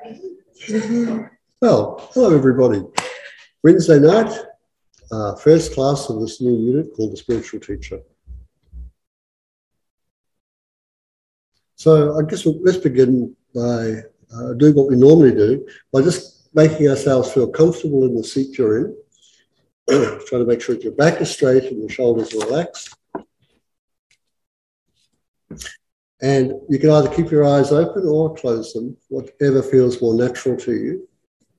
Well, hello everybody. Wednesday night, first class of this new unit called the Spiritual Teacher. So I guess let's begin by doing what we normally do, by just making ourselves feel comfortable in the seat you're in. Try to make sure that your back is straight and your shoulders are relaxed. And you can either keep your eyes open or close them, whatever feels more natural to you.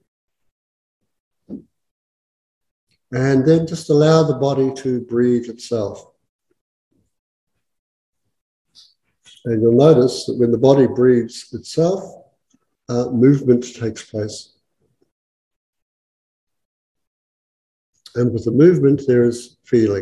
And then just allow the body to breathe itself. And you'll notice that when the body breathes itself, movement takes place. And with the movement, there is feeling.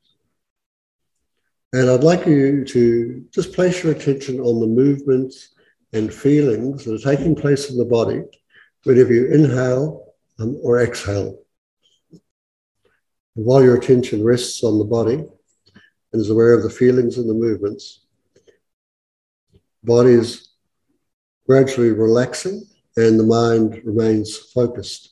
And I'd like you to just place your attention on the movements and feelings that are taking place in the body whenever you inhale or exhale. And while your attention rests on the body and is aware of the feelings and the movements, the body is gradually relaxing and the mind remains focused.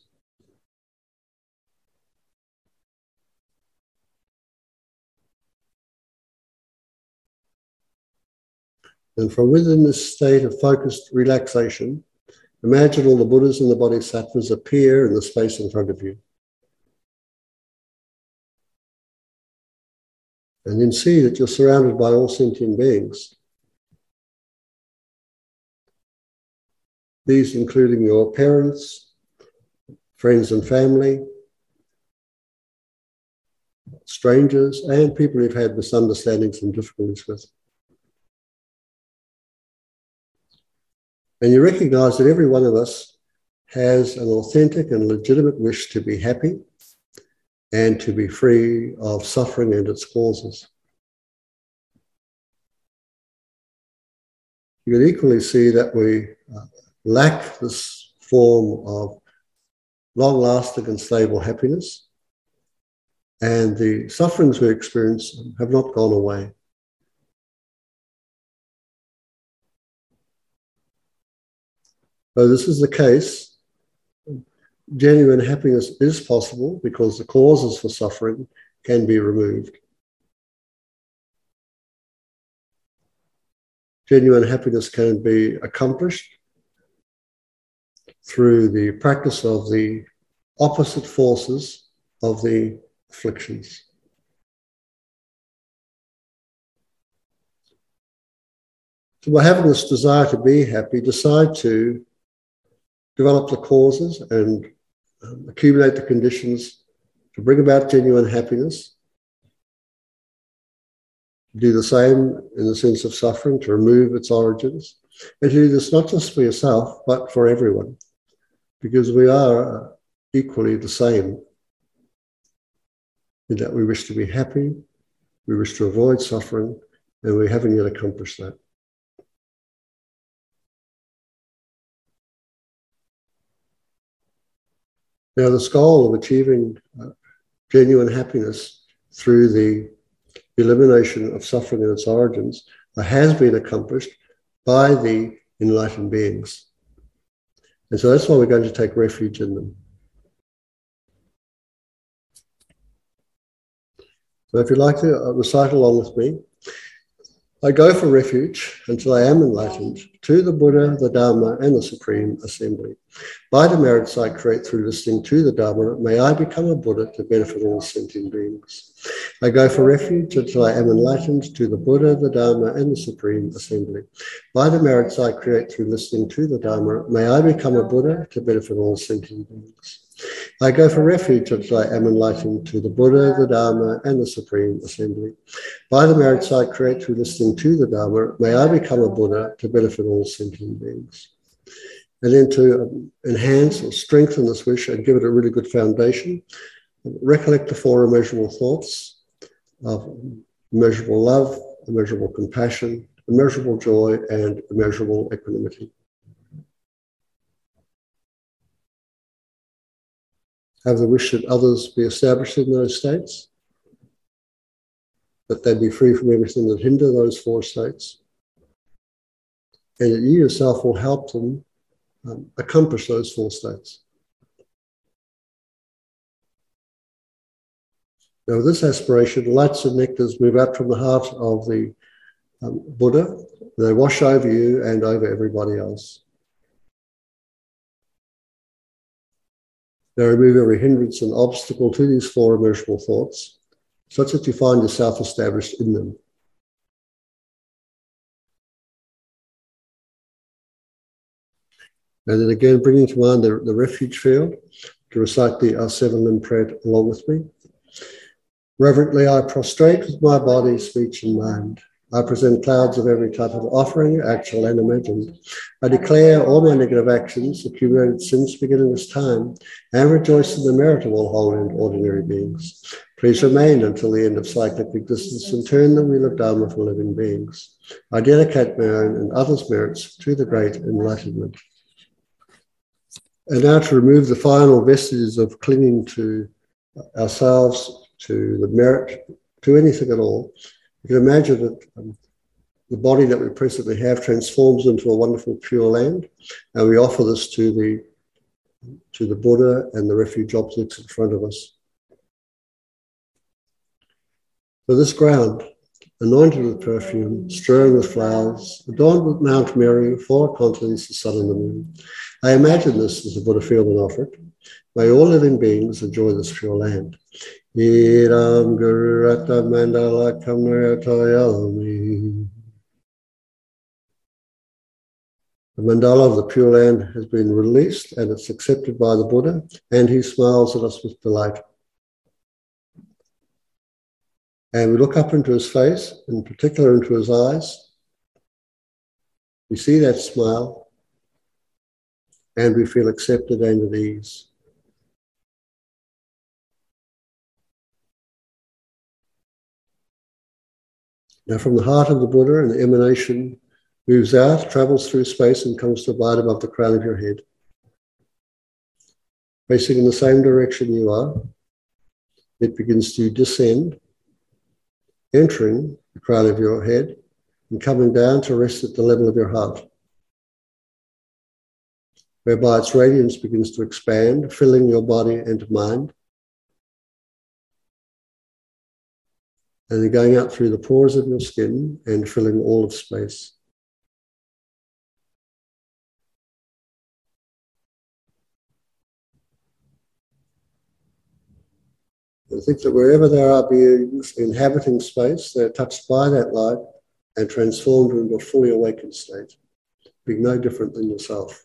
And from within this state of focused relaxation, imagine all the Buddhas and the Bodhisattvas appear in the space in front of you. And then see that you're surrounded by all sentient beings. These including your parents, friends and family, strangers, and people you've had misunderstandings and difficulties with. And you recognize that every one of us has an authentic and legitimate wish to be happy and to be free of suffering and its causes. You can equally see that we lack this form of long-lasting and stable happiness, and the sufferings we experience have not gone away. So this is the case. Genuine happiness is possible because the causes for suffering can be removed. Genuine happiness can be accomplished through the practice of the opposite forces of the afflictions. So by having this desire to be happy, decide to develop the causes and accumulate the conditions to bring about genuine happiness. Do the same in the sense of suffering, to remove its origins. And to do this not just for yourself, but for everyone, because we are equally the same in that we wish to be happy, we wish to avoid suffering, and we haven't yet accomplished that. Now, this goal of achieving genuine happiness through the elimination of suffering and its origins has been accomplished by the enlightened beings. And so that's why we're going to take refuge in them. So if you'd like to recite along with me, I go for refuge until I am enlightened to the Buddha, the Dharma, and the Supreme Assembly. By the merits I create through listening to the Dharma, may I become a Buddha to benefit all sentient beings. I go for refuge until I am enlightened to the Buddha, the Dharma, and the Supreme Assembly. By the merits I create through listening to the Dharma, may I become a Buddha to benefit all sentient beings. I go for refuge until I am enlightened to the Buddha, the Dharma, and the Supreme Assembly. By the merits I create through listening to the Dharma, may I become a Buddha to benefit all sentient beings. And then to enhance or strengthen this wish and give it a really good foundation, recollect the four immeasurable thoughts of immeasurable love, immeasurable compassion, immeasurable joy, and immeasurable equanimity. Have the wish that others be established in those states, that they be free from everything that hinder those four states, and that you yourself will help them accomplish those 4 states. Now, with this aspiration, lights and nectars move out from the heart of the Buddha. They wash over you and over everybody else. They remove every hindrance and obstacle to these 4 immeasurable thoughts, such that you find yourself established in them. And then again, bringing to mind the refuge field, to recite the 7 prayer along with me. Reverently, I prostrate with my body, speech, and mind. I present clouds of every type of offering, actual and imagined. I declare all my negative actions, accumulated since beginning this time, and rejoice in the merit of all holy and ordinary beings. Please remain until the end of cyclic existence and turn the wheel of Dharma for living beings. I dedicate my own and others' merits to the great enlightenment. And now to remove the final vestiges of clinging to ourselves, to the merit, to anything at all. You can imagine that the body that we presently have transforms into a wonderful pure land, and we offer this to the Buddha and the refuge objects in front of us. So this ground, anointed with perfume, strewn with flowers, adorned with Mount Meru, 4 continents, the sun and the moon. I imagine this as the Buddha field and offer it. May all living beings enjoy this pure land. Iram Guru Rata Mandala Kamrayatoyalami. The mandala of the Pure Land has been released and it's accepted by the Buddha, and he smiles at us with delight. And we look up into his face, in particular into his eyes. We see that smile, and we feel accepted and at ease. Now, from the heart of the Buddha, an emanation moves out, travels through space, and comes to abide above the crown of your head. Facing in the same direction you are, it begins to descend, entering the crown of your head and coming down to rest at the level of your heart, whereby its radiance begins to expand, filling your body and mind, and then going out through the pores of your skin and filling all of space. I think that wherever there are beings inhabiting space, they're touched by that light and transformed into a fully awakened state, being no different than yourself.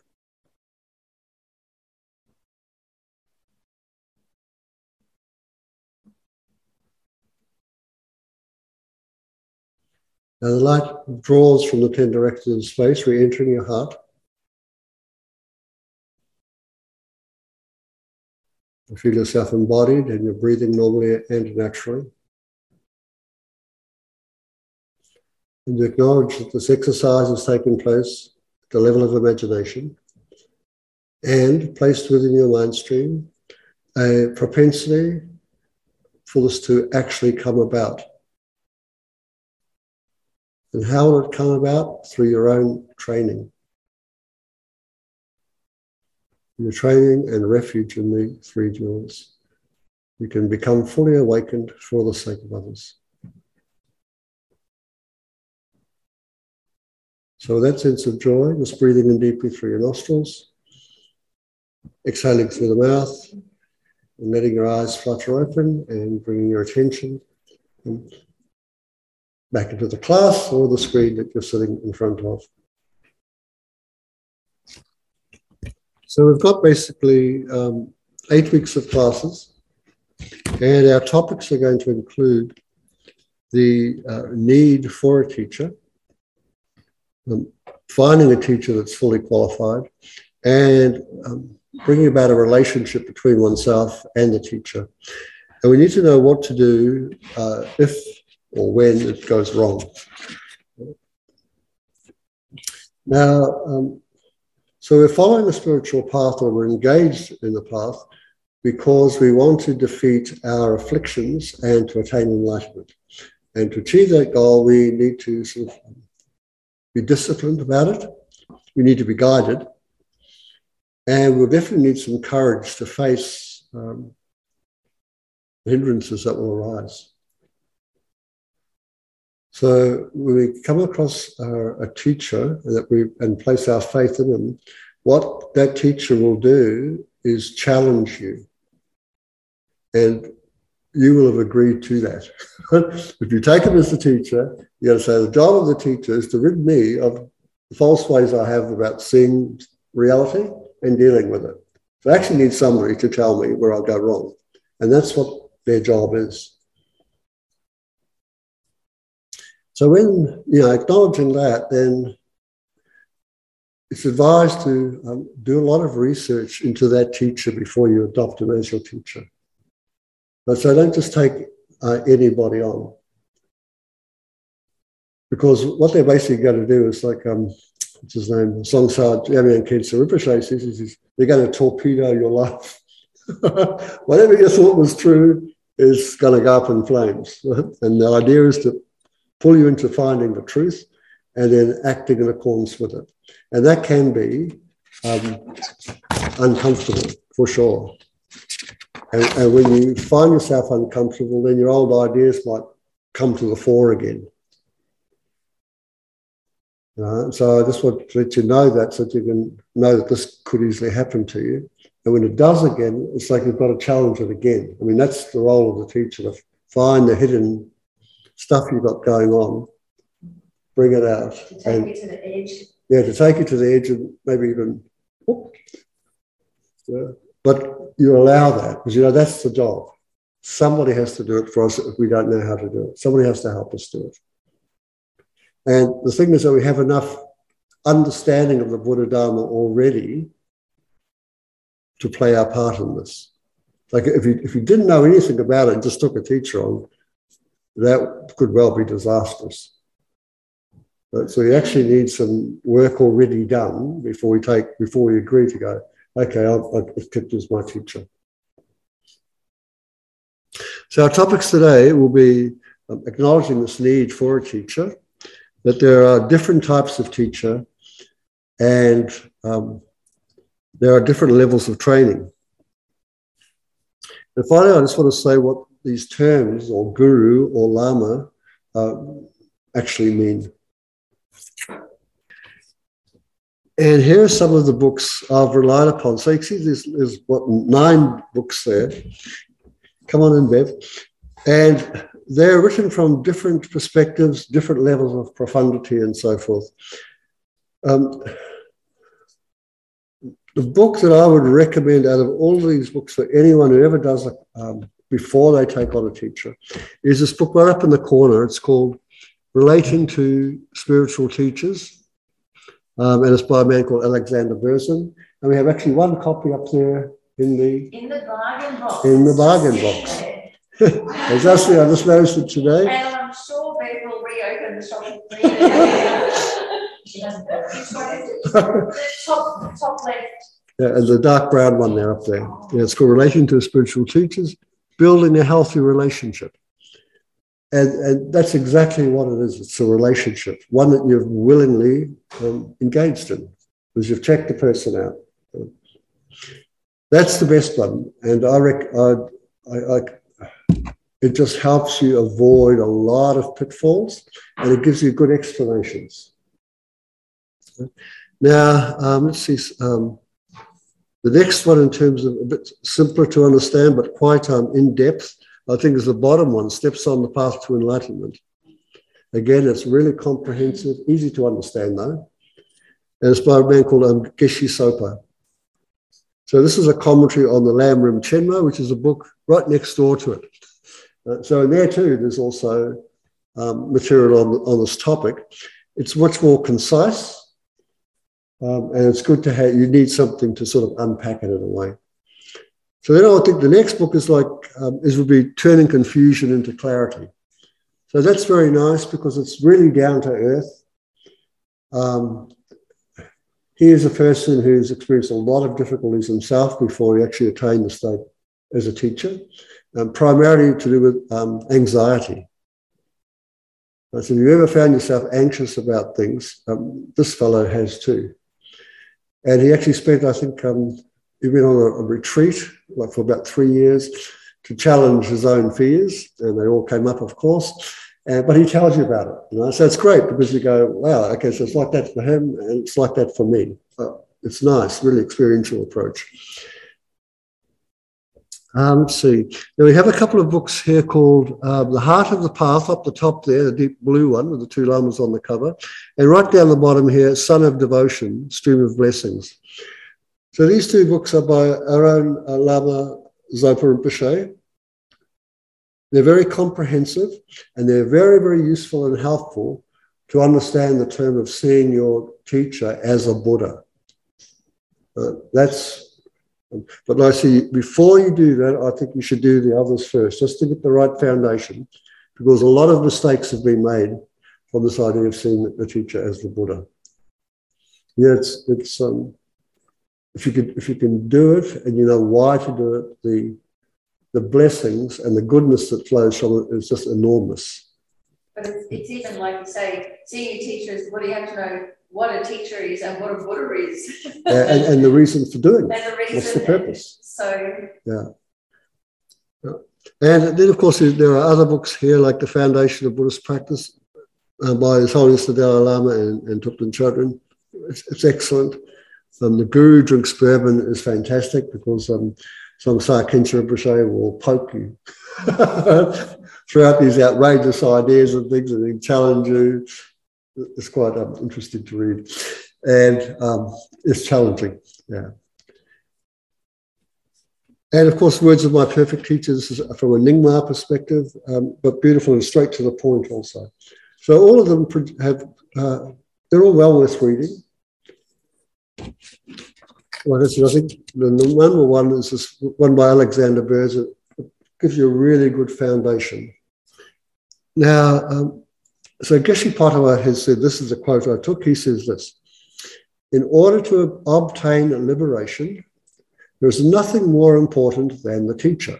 Now the light draws from the 10 directions of space, re-entering your heart. You feel yourself embodied and you're breathing normally and naturally. And you acknowledge that this exercise has taken place at the level of imagination and placed within your mind stream a propensity for this to actually come about. And how will it come about? Through your own training. Your training and refuge in the 3 jewels. You can become fully awakened for the sake of others. So with that sense of joy, just breathing in deeply through your nostrils, exhaling through the mouth, and letting your eyes flutter open and bringing your attention back into the class or the screen that you're sitting in front of. So we've got basically 8 weeks of classes, and our topics are going to include the need for a teacher, finding a teacher that's fully qualified, and bringing about a relationship between oneself and the teacher. And we need to know what to do if or when it goes wrong. Now, so we're following the spiritual path, or we're engaged in the path because we want to defeat our afflictions and to attain enlightenment. And to achieve that goal, we need to sort of be disciplined about it. We need to be guided. And we'll definitely need some courage to face hindrances that will arise. So when we come across a teacher and place our faith in them, what that teacher will do is challenge you. And you will have agreed to that. If you take him as the teacher, you got to say, the job of the teacher is to rid me of the false ways I have about seeing reality and dealing with it. So I actually need somebody to tell me where I go wrong. And that's what their job is. So when, acknowledging that, then it's advised to do a lot of research into that teacher before you adopt him as your teacher. But so don't just take anybody on. Because what they're basically going to do is like, what's his name? Songsar Jamian Khensa Rinpoche says, they're going to torpedo your life. Whatever you thought was true is going to go up in flames. And the idea is to pull you into finding the truth and then acting in accordance with it. And that can be uncomfortable, for sure. And when you find yourself uncomfortable, then your old ideas might come to the fore again. So I just want to let you know that so that you can know that this could easily happen to you. And when it does again, it's like you've got to challenge it again. I mean, that's the role of the teacher, to find the hidden stuff you've got going on, bring it out. To take you to the edge. Yeah, to take you to the edge and maybe even, but you allow that because, that's the job. Somebody has to do it for us if we don't know how to do it. Somebody has to help us do it. And the thing is that we have enough understanding of the Buddha Dharma already to play our part in this. Like if you didn't know anything about it and just took a teacher on, that could well be disastrous. So you actually need some work already done before you agree to go, okay, I'll accept you as my teacher. So our topics today will be acknowledging this need for a teacher, that there are different types of teacher and there are different levels of training. And finally, I just want to say what these terms, or guru or lama, actually mean. And here are some of the books I've relied upon. So you can see there's 9 books there. Come on in, Bev. And they're written from different perspectives, different levels of profundity and so forth. The book that I would recommend out of all of these books for anyone who ever does it before they take on a teacher is this book right up in the corner. It's called Relating to Spiritual Teachers. And it's by a man called Alexander Berzin. And we have actually one copy up there in the bargain box. In the bargain box. I just noticed it today. And I'm sure Bev will reopen the shop. She hasn't got the top left. Yeah, and the dark brown one there up there. Yeah, it's called Relating to Spiritual Teachers, Building a Healthy Relationship. And that's exactly what it is. It's a relationship, one that you've willingly engaged in, because you've checked the person out. That's the best one. And it just helps you avoid a lot of pitfalls, and it gives you good explanations. Now, let's see. The next one, in terms of a bit simpler to understand, but quite in depth, I think is the bottom one, Steps on the Path to Enlightenment. Again, it's really comprehensive, easy to understand though. And it's by a man called Geshe Sopa. So this is a commentary on the Lam Rim Chenmo, which is a book right next door to it. So in there too, there's also material on this topic. It's much more concise, and it's good to have, you need something to sort of unpack it in a way. So then I think the next book is would be Turning Confusion into Clarity. So that's very nice because it's really down to earth. He is a person who's experienced a lot of difficulties himself before he actually attained the state as a teacher, primarily to do with anxiety. So if you ever found yourself anxious about things, this fellow has too. And he actually spent, I think, he went on a retreat like for about 3 years to challenge his own fears, and they all came up, of course. But he tells you about it, you know. So it's great because you go, wow, okay, so it's like that for him, and it's like that for me. It's nice, really experiential approach. Let's see. Now we have a couple of books here called The Heart of the Path, up the top there, the deep blue one with the 2 lamas on the cover. And right down the bottom here, Sun of Devotion, Stream of Blessings. So these 2 books are by our own Lama Zopa Rinpoche. They're very comprehensive, and they're very, very useful and helpful to understand the term of seeing your teacher as a Buddha. But I see, before you do that, I think you should do the others first, just to get the right foundation, because a lot of mistakes have been made from this idea of seeing the teacher as the Buddha. Yeah, if you can do it and you know why to do it, the blessings and the goodness that flows from it is just enormous. But it's even like you say, seeing your teacher is what do you have to know what a teacher is and what a Buddha is. and the reason for doing it. And the reason. What's the purpose? So. Yeah. And then, of course, there are other books here, like The Foundation of Buddhist Practice by His Holiness the Dalai Lama and Thupten Chodron. It's excellent. The Guru Drinks Bourbon is fantastic because some Khenchen Rinpoche will poke you throughout these outrageous ideas and things, and they challenge you. It's quite interesting to read, and it's challenging. Yeah. And of course, Words of My Perfect Teacher. This is from a Nyingma perspective, but beautiful and straight to the point also. So all of them they're all well worth reading. Like I said, I think the number one is this one by Alexander Burrs. It gives you a really good foundation. Now, so Geshe Potawat has said, this is a quote I took, he says this: in order to obtain liberation, there is nothing more important than the teacher.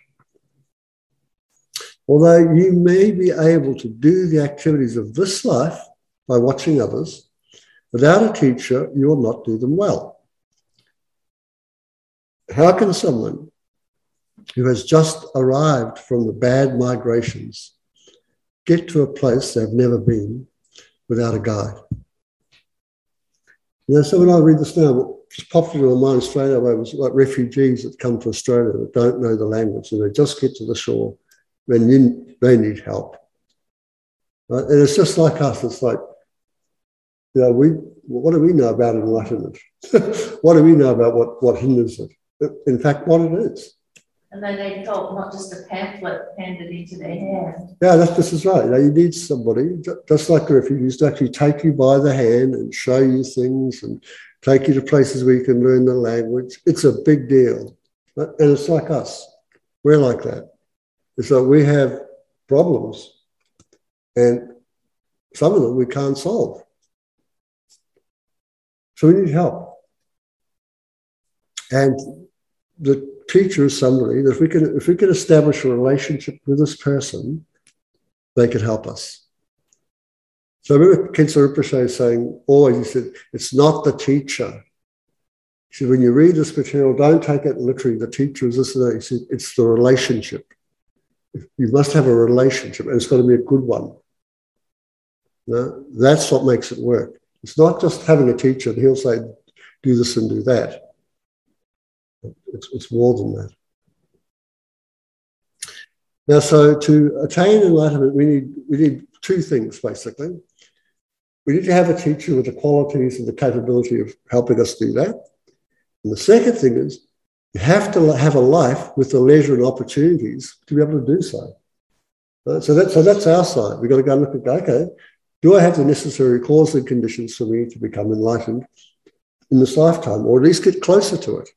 Although you may be able to do the activities of this life by watching others, without a teacher, you will not do them well. How can someone who has just arrived from the bad migrations get to a place they've never been without a guide? You know, so when I read this now, what's popped into my mind straight away was like refugees that come to Australia that don't know the language and they just get to the shore when they need help. Right? And it's just like us. It's like, you know, what do we know about enlightenment? What do we know about what hinders it? In fact, what it is. And they need help, not just a pamphlet handed into their hand. Yeah, this is right. You know, you need somebody, just like the refugees, to actually take you by the hand and show you things and take you to places where you can learn the language. It's a big deal. And it's like us. We're like that. It's like we have problems, and some of them we can't solve. So we need help. And the teacher is somebody that if we can establish a relationship with this person, they can help us. So I remember Khenchen Rinpoche saying always, he said, it's not the teacher. He said, when you read this material, don't take it literally, the teacher is this and that. He said, it's the relationship. You must have a relationship, and it's got to be a good one. You know, that's what makes it work. It's not just having a teacher and he'll say, do this and do that. It's more than that. Now, so to attain enlightenment, we need 2 things, basically. We need to have a teacher with the qualities and the capability of helping us do that. And the second thing is, you have to have a life with the leisure and opportunities to be able to do so. Right? So that's our side. We've got to go and look at, okay, do I have the necessary causes and conditions for me to become enlightened in this lifetime, or at least get closer to it?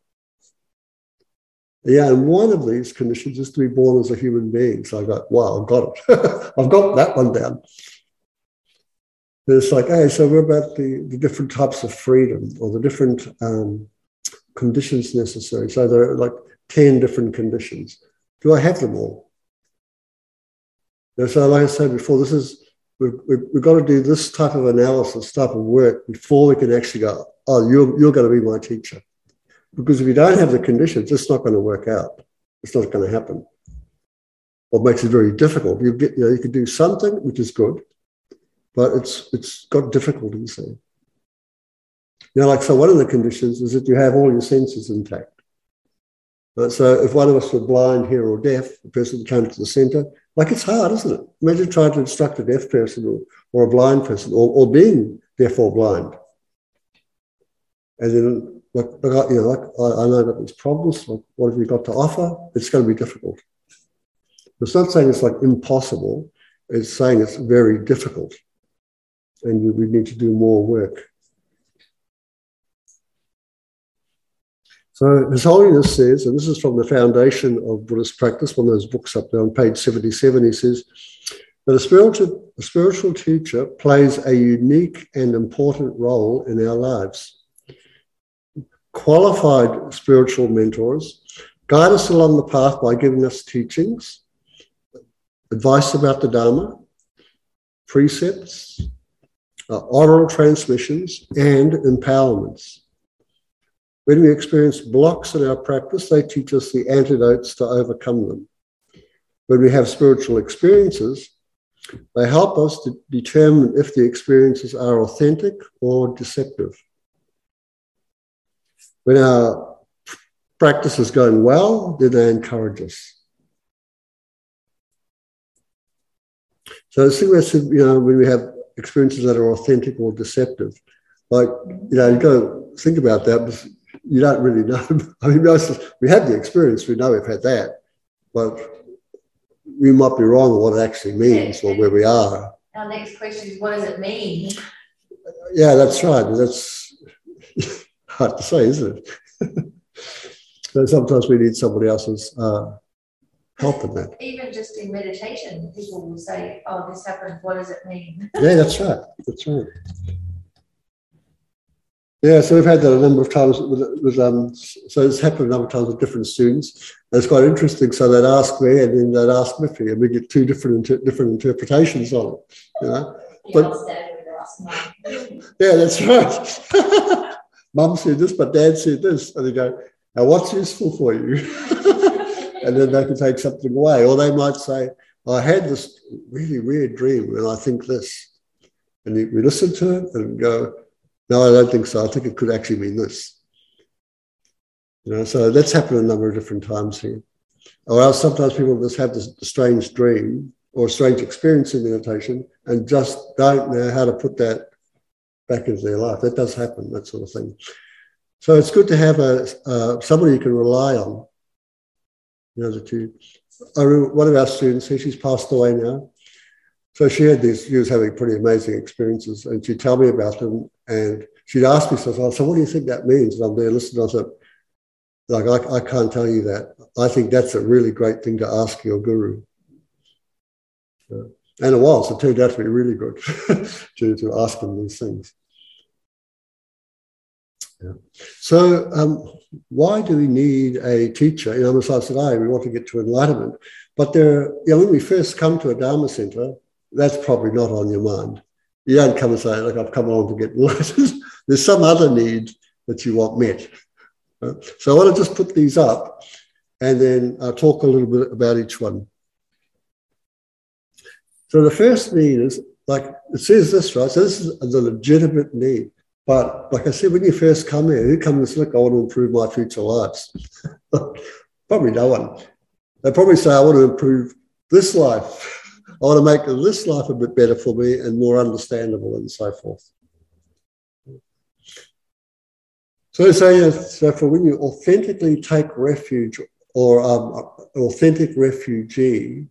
Yeah, and one of these conditions is to be born as a human being. So I go, wow, I've got it. I've got that one down. And it's like, hey, so what about the different types of freedom or the different conditions necessary? So there are like 10 different conditions. Do I have them all? And so like I said before, this is we've got to do this type of analysis, type of work before we can actually go, oh, you're going to be my teacher. Because if you don't have the conditions, it's not going to work out. It's not going to happen. What makes it very difficult, you can do something which is good, but it's got difficulties there. So one of the conditions is that you have all your senses intact. So if one of us were blind, here, or deaf, the person came to the centre, it's hard, isn't it? Imagine trying to instruct a deaf person or a blind person, or being deaf or blind. And then, I know that there's problems. What have you got to offer? It's going to be difficult. It's not saying it's impossible. It's saying it's very difficult, and we need to do more work. So His Holiness says, and this is from the Foundation of Buddhist Practice, one of those books up there on page 77, he says that a spiritual teacher plays a unique and important role in our lives. Qualified spiritual mentors guide us along the path by giving us teachings, advice about the Dharma, precepts, oral transmissions, and empowerments. When we experience blocks in our practice, they teach us the antidotes to overcome them. When we have spiritual experiences, they help us to determine if the experiences are authentic or deceptive. When our practice is going well, then they encourage us. So the thing is, when we have experiences that are authentic or deceptive, you got to think about that, but you don't really know. I mean, we have the experience, we know we've had that, but we might be wrong on what it actually means or where we are. Our next question is, what does it mean? Yeah, that's right. That's hard to say, isn't it? So sometimes we need somebody else's help in that. Even just in meditation, people will say, oh, this happened, what does it mean? Yeah, that's right. That's right. Yeah, so we've had that a number of times so it's happened a number of times with different students. And it's quite interesting. So they'd ask me, and then they'd ask Miffy, and we get two different interpretations on it. Yeah, that's right. Mum said this, but Dad said this, and they go, "Now, what's useful for you?" And then they can take something away, or they might say, "I had this really weird dream, and I think this," and we listen to it and go, "No, I don't think so. I think it could actually mean this." So that's happened a number of different times here. Or else sometimes people just have this strange dream or strange experience in meditation and just don't know how to put that back into their life. That does happen, that sort of thing. So it's good to have somebody you can rely on. One of our students here, she's passed away now. So she was having pretty amazing experiences, and she'd tell me about them, and she'd ask me, so what do you think that means? And I'm there listening. I said, I can't tell you that. I think that's a really great thing to ask your guru. And it was. It turned out to be really good to ask them these things. Yeah. So why do we need a teacher? As I said, we want to get to enlightenment. But when we first come to a Dharma centre, that's probably not on your mind. You don't come and say, look, I've come along to get enlightened. There's some other need that you want met. So I want to just put these up and then I'll talk a little bit about each one. So the first need is, it says this, right? So this is the legitimate need. But like I said, when you first come here, you come and say, look, I want to improve my future lives. Probably no one. They probably say, I want to improve this life. I want to make this life a bit better for me and more understandable and so forth. So for when you authentically take refuge or an authentic refugee,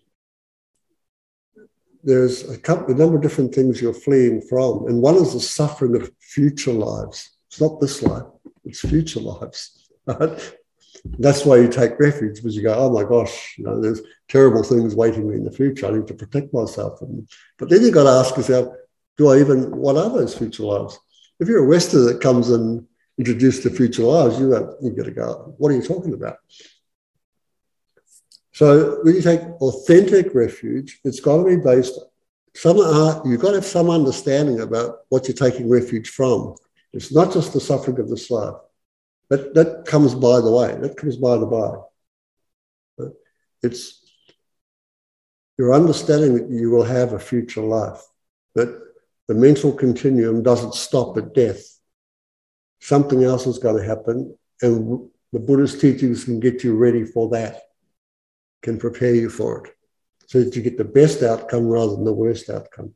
there's a number of different things you're fleeing from. And one is the suffering of future lives. It's not this life, it's future lives. Right? That's why you take refuge, because you go, oh my gosh, there's terrible things waiting me in the future. I need to protect myself from them. But then you've got to ask yourself, what are those future lives? If you're a Westerner that comes and introduced to future lives, you've got to go, what are you talking about? So when you take authentic refuge, it's got to be based you've got to have some understanding about what you're taking refuge from. It's not just the suffering of this life. That comes by the way. That comes by the by. It's your understanding that you will have a future life, that the mental continuum doesn't stop at death. Something else is going to happen, and the Buddhist teachings can get you ready for that, can prepare you for it, so that you get the best outcome rather than the worst outcome.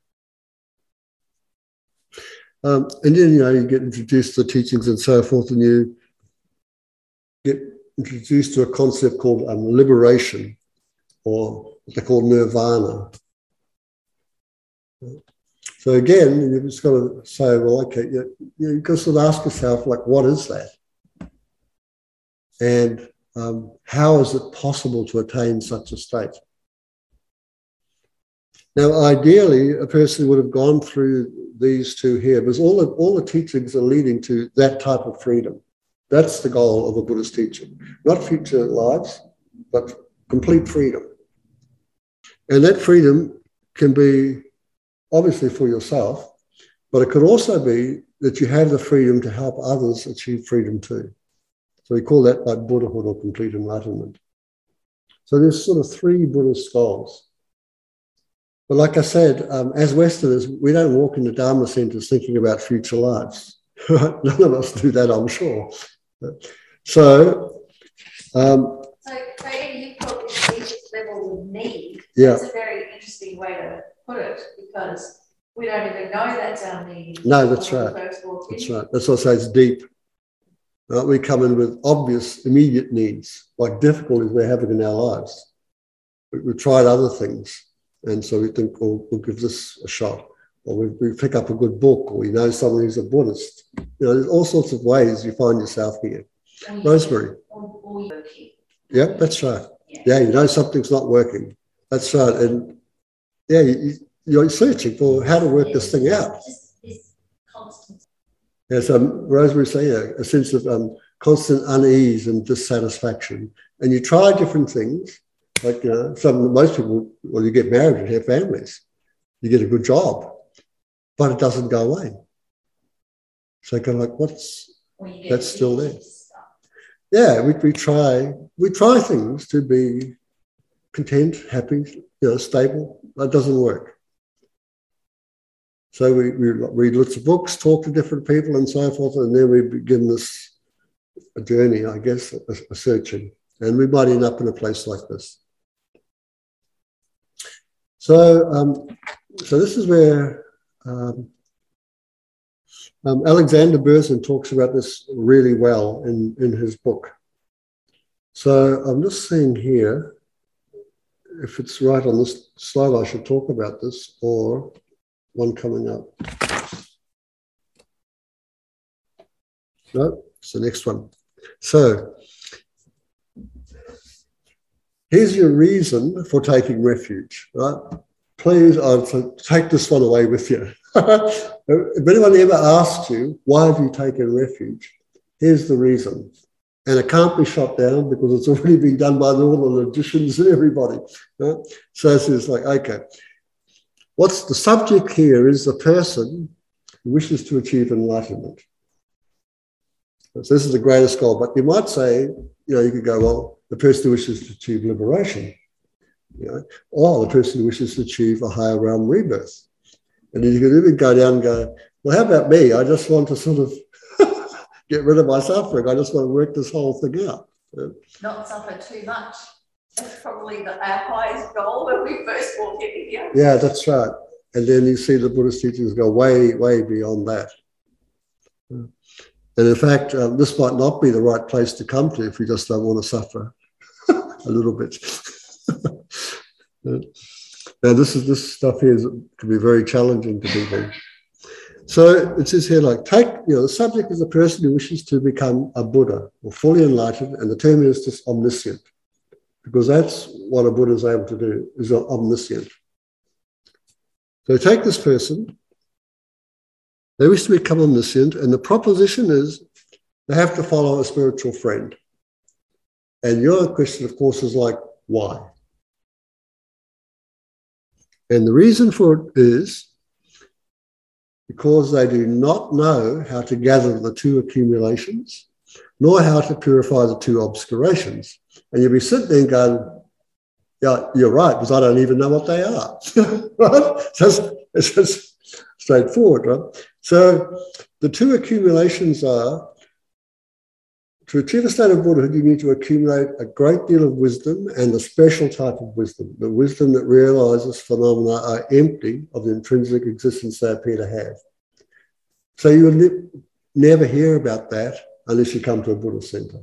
And then, you get introduced to the teachings and so forth, and you get introduced to a concept called liberation, or what they call nirvana. So again, you've just got to say, well, okay, you've got to sort of ask yourself, like, what is that? And how is it possible to attain such a state? Now, ideally, a person would have gone through these two here, because all the teachings are leading to that type of freedom. That's the goal of a Buddhist teaching. Not future lives, but complete freedom. And that freedom can be obviously for yourself, but it could also be that you have the freedom to help others achieve freedom too. So we call that like Buddhahood or complete enlightenment. So there's sort of three Buddhist goals. But like I said, as Westerners, we don't walk into Dharma centers thinking about future lives. None of us do that, I'm sure. So Eddie, you put this deepest level of need. Yeah. That's a very interesting way to put it, because we don't even know that's our need. No, that's right. That's right. That's what I say, it's deep. We come in with obvious, immediate needs, like difficulties we're having in our lives. We've tried other things, and so we think, we'll give this a shot. Or we pick up a good book, or we know someone who's a Buddhist. There's all sorts of ways you find yourself here. Rosemary. Yeah, that's right. Yeah, you know something's not working. That's right. And yeah, you're searching for how to work this thing out. Yeah, so Rosemary's saying a sense of constant unease and dissatisfaction. And you try different things, like, most people, well, you get married and have families. You get a good job, but it doesn't go away. So kind of like, that's still there. Yeah, we try things to be content, happy, stable. That doesn't work. So we read lots of books, talk to different people and so forth, and then we begin a journey, I guess, a searching. And we might end up in a place like this. So this is where Alexander Berzin talks about this really well in his book. So I'm just seeing here, if it's right on this slide, I should talk about this, or one coming up. No, it's the next one. So here's your reason for taking refuge, right? Please, take this one away with you. If anyone ever asks you, why have you taken refuge? Here's the reason. And it can't be shot down because it's already been done by all the logicians and everybody. Right? So it's like, okay, what's the subject here is the person who wishes to achieve enlightenment. So this is the greatest goal. But you might say, you could go, well, the person who wishes to achieve liberation, or the person who wishes to achieve a higher realm rebirth. And then you could even go down and go, well, how about me? I just want to sort of get rid of my suffering. I just want to work this whole thing out. Not suffer too much. That's probably our highest goal when we first walk in here. Yeah, that's right. And then you see the Buddhist teachings go way, way beyond that. And in fact, this might not be the right place to come to if you just don't want to suffer a little bit. Now, this stuff here can be very challenging to people. So it says here, like, the subject is a person who wishes to become a Buddha or fully enlightened, and the term is just omniscient, because that's what a Buddha is able to do, is omniscient. So take this person, they wish to become omniscient, and the proposition is they have to follow a spiritual friend. And your question, of course, is like, why? And the reason for it is because they do not know how to gather the two accumulations, nor how to purify the two obscurations. And you'll be sitting there going, yeah, you're right, because I don't even know what they are. Right? It's just straightforward, right? So the two accumulations are, to achieve a state of Buddhahood, you need to accumulate a great deal of wisdom and a special type of wisdom, the wisdom that realizes phenomena are empty of the intrinsic existence they appear to have. So you will never hear about that unless you come to a Buddhist center.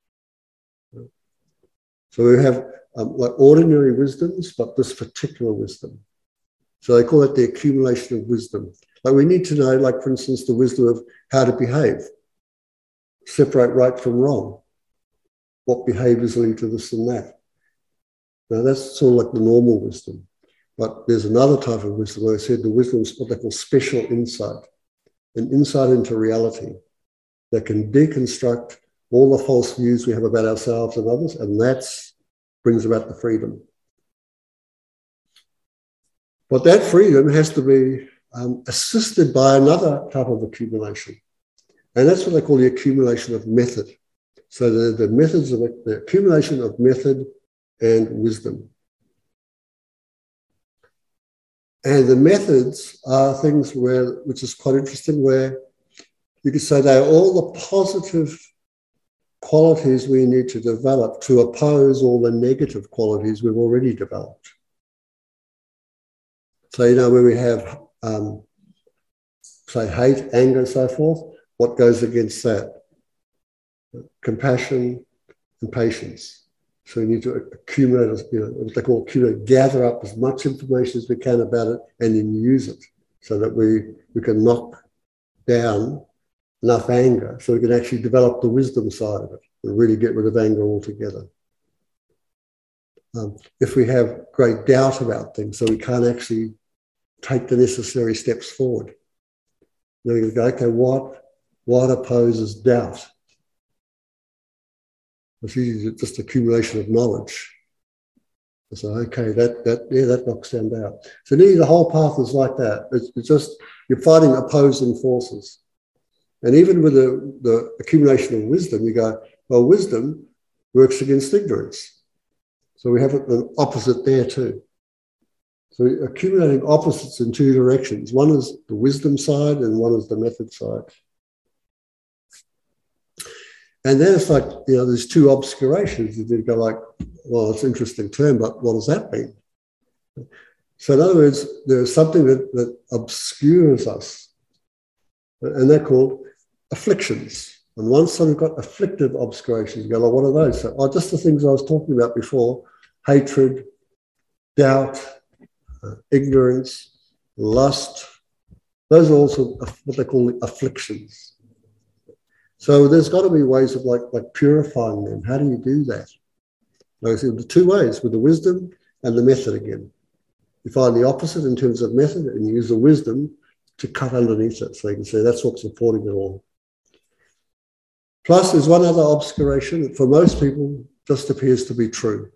So we have like ordinary wisdoms, but this particular wisdom. So they call it the accumulation of wisdom. Like we need to know, like for instance, the wisdom of how to behave. Separate right from wrong. What behaviors lead to this and that. Now that's sort of like the normal wisdom. But there's another type of wisdom where I said the wisdom is what they call special insight, an insight into reality that can deconstruct all the false views we have about ourselves and others, and that brings about the freedom. But that freedom has to be assisted by another type of accumulation. And that's what they call the accumulation of method. So the methods of it, the accumulation of method and wisdom. And the methods are things which is quite interesting, where you could say they are all the positive qualities we need to develop to oppose all the negative qualities we've already developed. So, you know, where we have, say, hate, anger, and so forth, what goes against that? Compassion and patience. So we need to accumulate, you know, what they call accumulate, gather up as much information as we can about it and then use it so that we can knock down enough anger so we can actually develop the wisdom side of it and really get rid of anger altogether. If we have great doubt about things, so we can't actually take the necessary steps forward, then we can go, okay, what opposes doubt? It's usually just accumulation of knowledge. So, okay, that knocks down doubt. So nearly the whole path is like that. It's just, you're fighting opposing forces. And even with the accumulation of wisdom, you go, well, wisdom works against ignorance. So we have an opposite there too. So we're accumulating opposites in two directions. One is the wisdom side and one is the method side. And then it's like, you know, there's two obscurations. You go like, well, it's an interesting term, but what does that mean? So in other words, there's something that obscures us, and they're called afflictions. And once side we've got afflictive obscurations, you go, well, what are those? So, just the things I was talking about before: hatred, doubt, ignorance, lust. Those are also what they call afflictions. So there's got to be ways of like purifying them. How do you do that? Like I said, the two ways, with the wisdom and the method again. You find the opposite in terms of method and you use the wisdom to cut underneath it. So you can say that's what's supporting it all. Plus there's one other obscuration that for most people just appears to be true.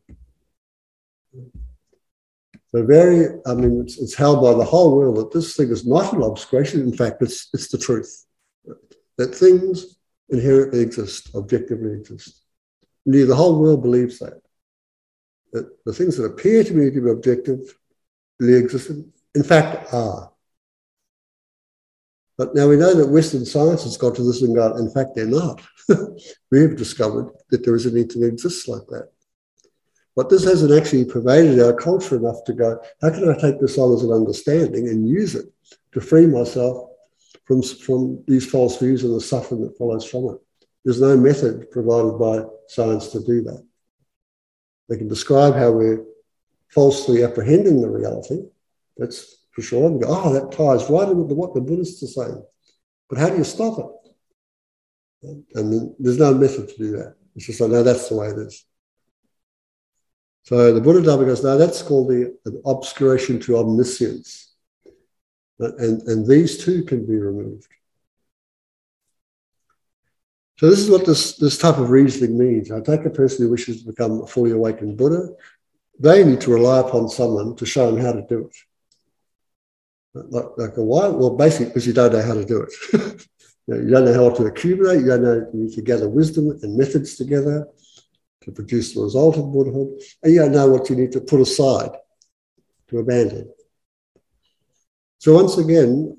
So it's held by the whole world that this thing is not an obscuration. In fact, it's the truth. That things inherently exist, objectively exist. Indeed, the whole world believes that the things that appear to me to be objectively existent, in fact, are. But now we know that Western science has got to this and gone, in fact, they're not. We have discovered that there isn't anything that exists like that. But this hasn't actually pervaded our culture enough to go, how can I take this on as an understanding and use it to free myself from these false views and the suffering that follows from it? There's no method provided by science to do that. They can describe how we're falsely apprehending the reality, that's for sure, and go, oh, that ties right in with what the Buddhists are saying. But how do you stop it? And there's no method to do that. It's just like, no, that's the way it is. So the Buddha Dhamma goes, no, that's called an obscuration to omniscience. And these two can be removed. So this is what this type of reasoning means. I take a person who wishes to become a fully awakened Buddha. They need to rely upon someone to show them how to do it. Like a why? Well, basically because you don't know how to do it. You don't know how to accumulate. You don't know you need to gather wisdom and methods together to produce the result of Buddhahood, and you don't know what you need to put aside to abandon. So once again,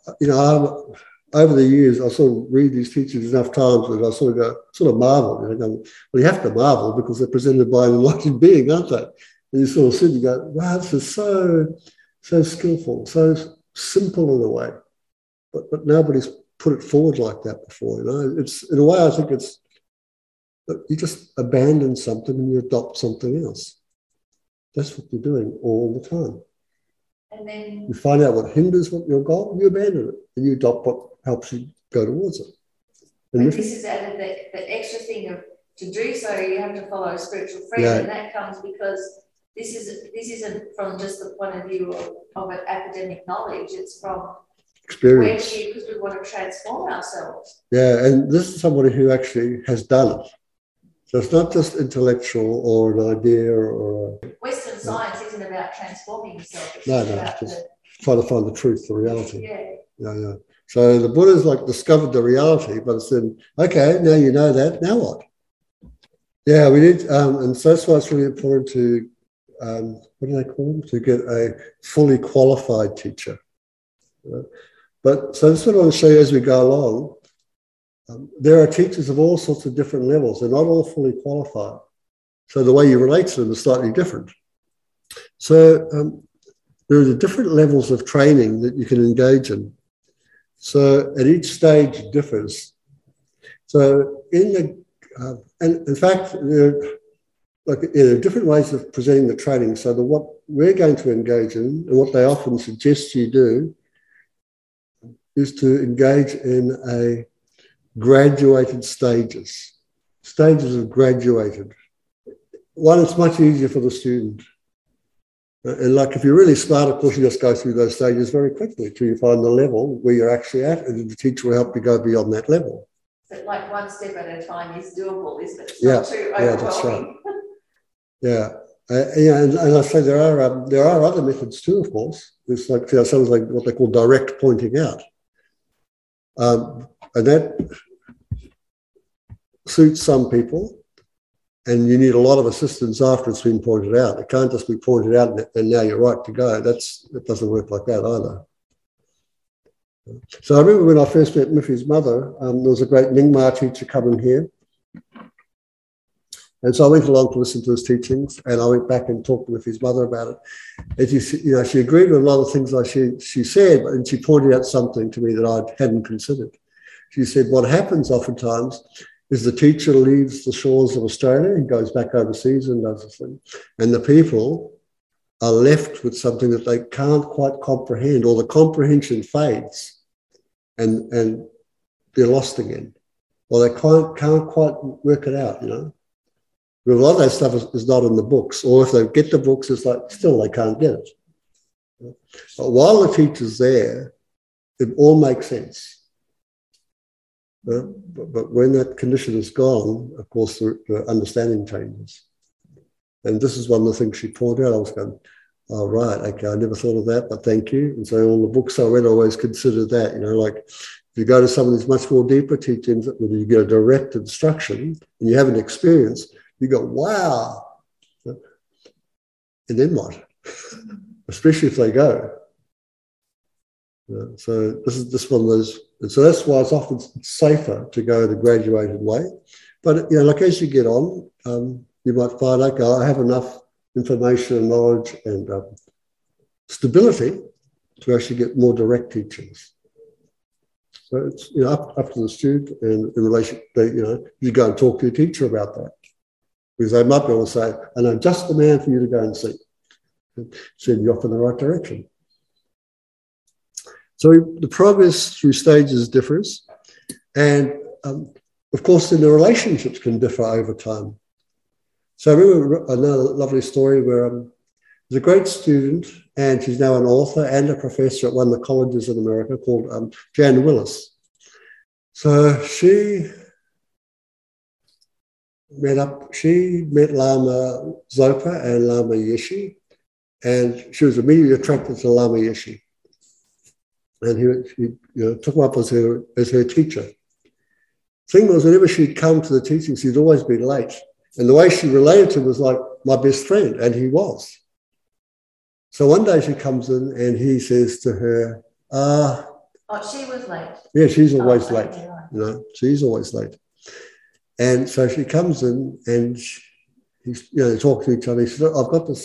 over the years, I sort of read these teachings enough times that I sort of marvel. Well, you have to marvel because they're presented by an enlightened being, aren't they? And you sort of sit and you go, wow, this is so skillful, so simple in a way. But nobody's put it forward like that before. It's in a way I think it's you just abandon something and you adopt something else. That's what you're doing all the time. And then you find out what hinders your goal, you abandon it, and you adopt what helps you go towards it. And this is added the extra thing of to do so you have to follow spiritual freedom, and that comes because this isn't from just the point of view of an academic knowledge. It's from experience. Because we want to transform ourselves. Yeah, and this is somebody who actually has done it. So it's not just intellectual or an idea or Western science isn't about transforming yourself. It's just trying to find the truth, the reality. Yeah. So the Buddha's like discovered the reality, but it's then, okay, now you know that, now what? Yeah, we need, and so that's why it's really important to, what do they call them? To get a fully qualified teacher. But so that's what I want to show you as we go along. There are teachers of all sorts of different levels. They're not all fully qualified. So the way you relate to them is slightly different. So there are the different levels of training that you can engage in. So at each stage it differs. So and in fact, there are different ways of presenting the training. So what we're going to engage in and what they often suggest you do is to engage in a graduated stages of graduated. One, it's much easier for the student. And like if you're really smart, of course, you just go through those stages very quickly till you find the level where you're actually at, and the teacher will help you go beyond that level. But like one step at a time is doable, isn't it? It's not too overwhelming. That's right. And I say there are other methods too, of course. There's like something like what they call direct pointing out. And that suits some people, and you need a lot of assistance after it's been pointed out. It can't just be pointed out and now you're right to go. It doesn't work like that either. So I remember when I first met Miffy's mother, there was a great Nyingma teacher coming here. And so I went along to listen to his teachings, and I went back and talked with his mother about it. And she agreed with a lot of things like she said, and she pointed out something to me that I hadn't considered. She said, what happens oftentimes is the teacher leaves the shores of Australia and goes back overseas and does this thing. And the people are left with something that they can't quite comprehend, or the comprehension fades and they're lost again. Or they can't quite work it out, Because a lot of that stuff is not in the books, or if they get the books, it's like still they can't get it. But while the teacher's there, it all makes sense. But when that condition is gone, of course, the understanding changes. And this is one of the things she pointed out. I was going, oh, right, okay, I never thought of that, but thank you. And so all the books I read, I always considered that, like if you go to some of these much more deeper teachings, where you get a direct instruction and you have an experience, you go, wow. And then what? Especially if they go. So this is one of those, and so that's why it's often safer to go the graduated way. But like as you get on, you might find, okay, I have enough information and knowledge and stability to actually get more direct teachings. So it's up to the student, and in relation to, you go and talk to your teacher about that, because they might be able to say, I know just the man for you to go and see, send you off in the right direction. So the progress through stages differs, and of course then the relationships can differ over time. So I remember another lovely story where there's a great student, and she's now an author and a professor at one of the colleges in America, called Jan Willis. So she met Lama Zopa and Lama Yeshe, and she was immediately attracted to Lama Yeshe. and he took him up as her teacher. Thing was, whenever she'd come to the teaching, she'd always be late. And the way she related to him was like my best friend, and he was. So one day she comes in and he says to her, she was late. Yeah, she's always late. Right. She's always late. And so she comes in and he's talking to each other. He says, I've got this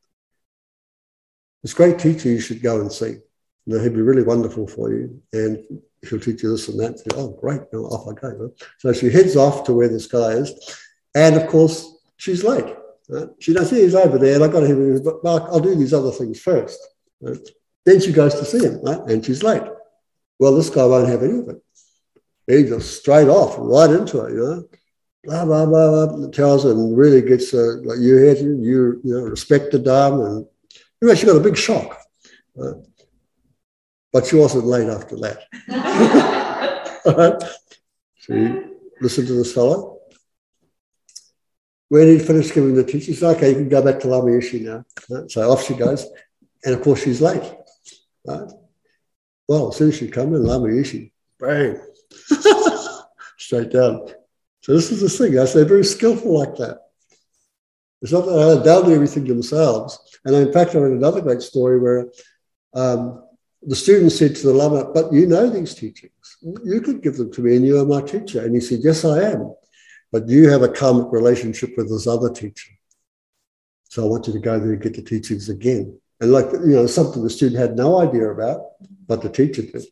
great teacher you should go and see. He'd be really wonderful for you, and he'll teach you this and that. So, oh, great, off I go. So she heads off to where this guy is, and of course, she's late. Right? She knows he's over there, and I've got to him, but Mark, I'll do these other things first. Right? Then she goes to see him, right? And she's late. Well, this guy won't have any of it. He just straight off, right into it, blah, blah, blah, blah, tells her and really gets like you had to, you respect the Dharma. And anyway, she got a big shock. Right? But she wasn't late after that. Right? She listened to this fellow. When he finished giving the teaching, he said, okay, you can go back to Lama Yeshe now. Right? So off she goes. And of course, she's late. Right? Well, as soon as she comes in, Lama Yeshe, bang, straight down. So this is the thing. They're very skillful like that. It's not that they'll do everything themselves. And in fact, I read another great story where the student said to the Lama, but you know these teachings. You could give them to me and you are my teacher. And he said, yes, I am. But you have a karmic relationship with this other teacher. So I want you to go there and get the teachings again. And something the student had no idea about, but the teacher did.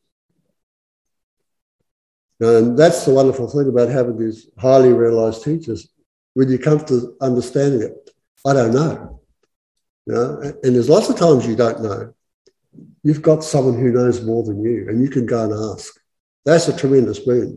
And that's the wonderful thing about having these highly realized teachers. When you come to understanding it, I don't know. And there's lots of times you don't know. You've got someone who knows more than you, and you can go and ask. That's a tremendous boon.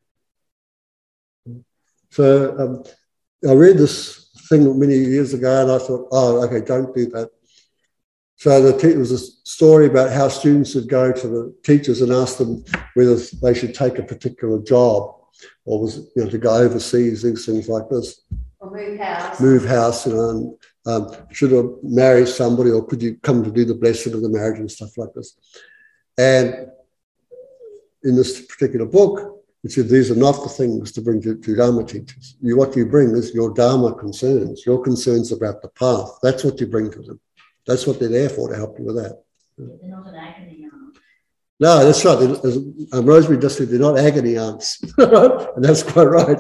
So I read this thing many years ago, and I thought, oh, okay, don't do that. So it was a story about how students would go to the teachers and ask them whether they should take a particular job, or to go overseas, these things like this. Or move house. Move house, should I marry somebody, or could you come to do the blessing of the marriage and stuff like this? And in this particular book, it said these are not the things to bring to Dharma teachers. What you bring is your Dharma concerns, your concerns about the path. That's what you bring to them. That's what they're there for, to help you with that. They're not an agony aunt. No, that's right. Rosemary just said they're not agony aunts. And that's quite right.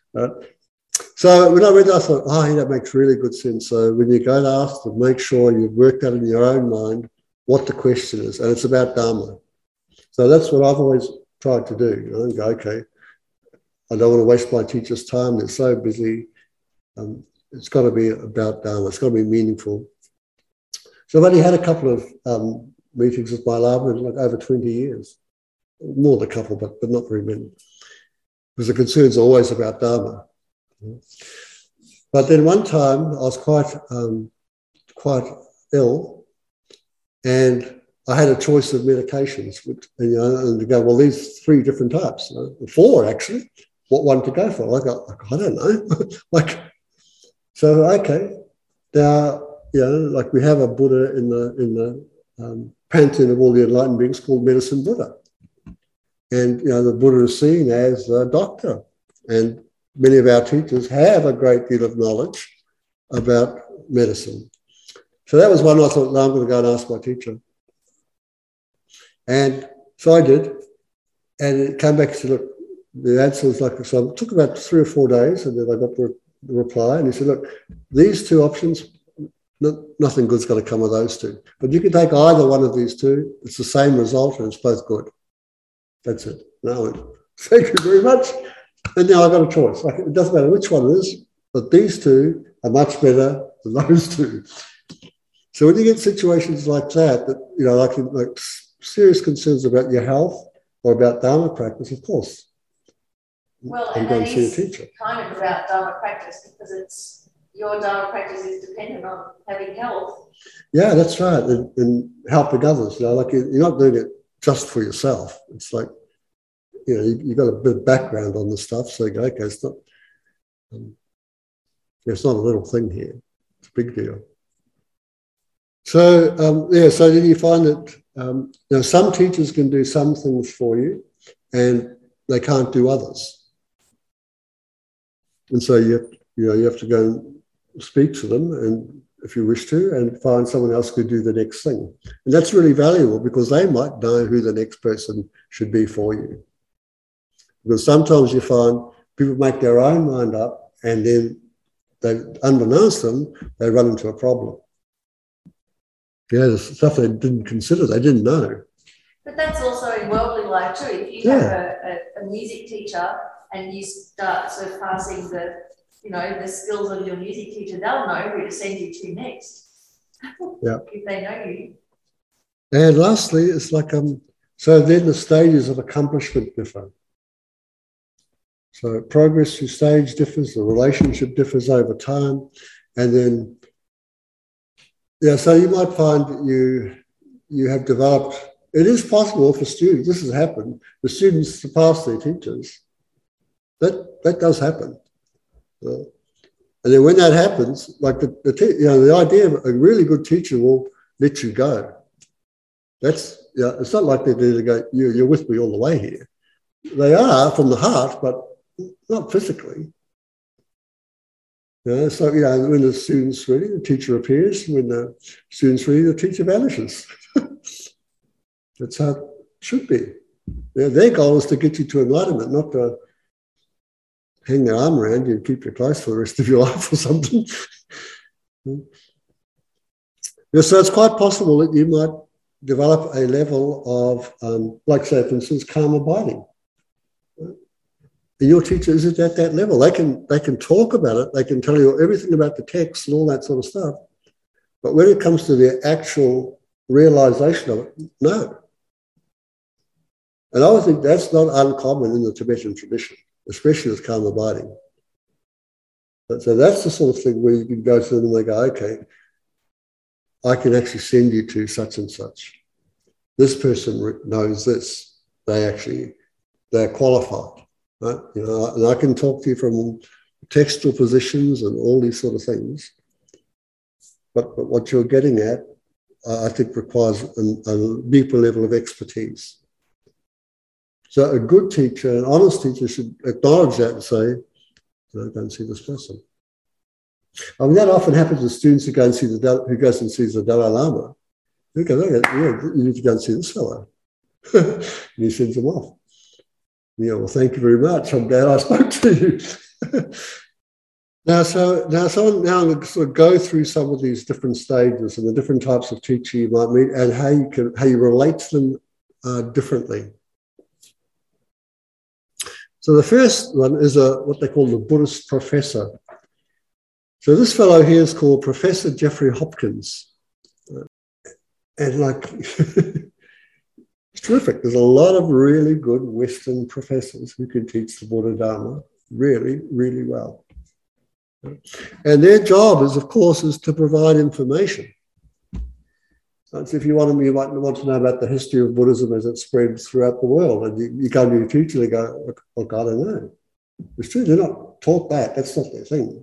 So when I read that, I thought, that makes really good sense. So when you go to ask them, make sure you've worked out in your own mind what the question is. And it's about Dharma. So that's what I've always tried to do. And go, okay, I don't want to waste my teacher's time. They're so busy. It's got to be about Dharma. It's got to be meaningful. So I've only had a couple of meetings with my Lama in over 20 years. More than a couple, but not very many. Because the concerns are always about Dharma. But then one time I was quite ill, and I had a choice of medications, and to go, well, these 3 different types, 4 actually. What one to go for? I don't know. So okay, now we have a Buddha in the pantheon of all the enlightened beings called Medicine Buddha, and the Buddha is seen as a doctor, and many of our teachers have a great deal of knowledge about medicine. So that was one I thought, no, I'm going to go and ask my teacher. And so I did. And it came back and said, look, the answer was like, so it took about 3 or 4 days, and then I got the reply. And he said, look, these 2 options, nothing good's going to come of those 2. But you can take either one of these 2. It's the same result, and it's both good. That's it. No, thank you very much. And now I've got a choice. It doesn't matter which one it is, but these 2 are much better than those 2. So when you get situations like that, like serious concerns about your health or about Dharma practice, of course. Well, and that is kind of about Dharma practice, because your Dharma practice is dependent on having health. Yeah, that's right. And helping others. You're not doing it just for yourself. It's like, you've got a bit of background on the stuff, so you go, okay, it's not a little thing here. It's a big deal. So then you find that some teachers can do some things for you and they can't do others. And so you have to go and speak to them, and if you wish to, and find someone else who could do the next thing. And that's really valuable because they might know who the next person should be for you. Because sometimes you find people make their own mind up, and then unbeknownst to them, they run into a problem. There's stuff they didn't consider, they didn't know. But that's also in worldly life too. If you have a music teacher and you start sort of passing the skills of your music teacher, they'll know who to send you to next. Yeah. If they know you. And lastly, it's like, so then the stages of accomplishment differ. So progress through stage differs, the relationship differs over time, and then, so you might find that you have developed, it is possible for students, this has happened, the students surpass their teachers. That does happen. And then when that happens, like the idea of a really good teacher will let you go. It's not like they're there to go, you're with me all the way here. They are from the heart, but not physically. So when the student's ready, the teacher appears. When the student's ready, the teacher vanishes. That's how it should be. Their goal is to get you to enlightenment, not to hang their arm around you and keep you close for the rest of your life or something. So it's quite possible that you might develop a level of, like say, for instance, calm abiding. And your teacher isn't at that level. They can talk about it. They can tell you everything about the text and all that sort of stuff. But when it comes to the actual realization of it, no. And I would think that's not uncommon in the Tibetan tradition, especially with calm abiding. So that's the sort of thing where you can go to them and they go, okay, I can actually send you to such and such. This person knows this. They're qualified. Right? And I can talk to you from textual positions and all these sort of things. But what you're getting at, I think, requires a deeper level of expertise. So a good teacher, an honest teacher, should acknowledge that and say, go and see this person. I mean, that often happens to students who goes and sees the Dalai Lama. They go, you need to go and see this fellow. And he sends them off. Well, thank you very much. I'm glad I spoke to you. Now I'm going to sort of go through some of these different stages and the different types of teacher you might meet and how you relate to them differently. So the first one is what they call the Buddhist professor. So this fellow here is called Professor Jeffrey Hopkins. And it's terrific. There's a lot of really good Western professors who can teach the Buddha Dharma really, really well. And their job is, of course, to provide information. So if you might want to know about the history of Buddhism as it spread throughout the world. And you come to your teacher and go, look, I don't know. It's true, they're not taught that. That's not their thing.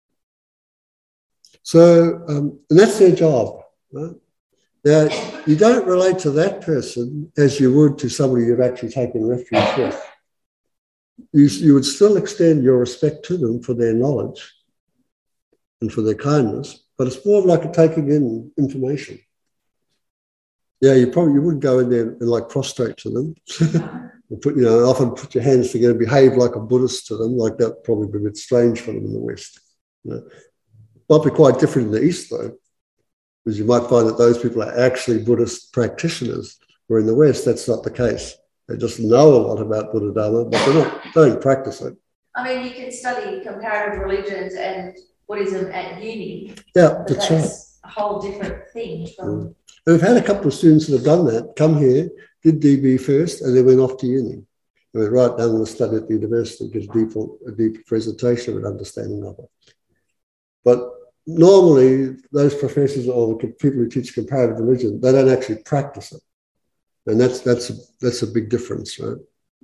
So, and that's their job. Right? Now, you don't relate to that person as you would to somebody you've actually taken refuge with. You would still extend your respect to them for their knowledge and for their kindness, but it's more like a taking in information. Yeah, you wouldn't go in there and prostrate to them. And often put your hands together, behave like a Buddhist to them, like that probably be a bit strange for them in the West. Might be quite different in the East though, because you might find that those people are actually Buddhist practitioners, where in the West that's not the case. They just know a lot about Buddha Dharma, but they don't practice it. I mean, you can study comparative religions and Buddhism at uni. Yeah, that's right. A whole different thing from... And we've had a couple of students that have done that, come here, did DB first, and then went off to uni. They went right down and studied at the university, get a deep presentation and understanding of it. But normally, those professors or the people who teach comparative religion, they don't actually practice it. And that's a big difference, right?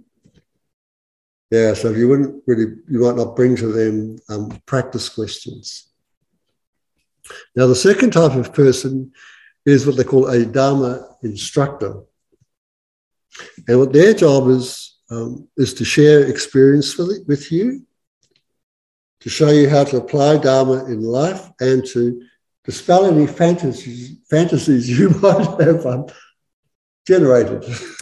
Yeah, so you might not bring to them practice questions. Now, the second type of person is what they call a Dharma instructor. And what their job is to share experience with you, to show you how to apply Dharma in life, and to dispel any fantasies you might have generated.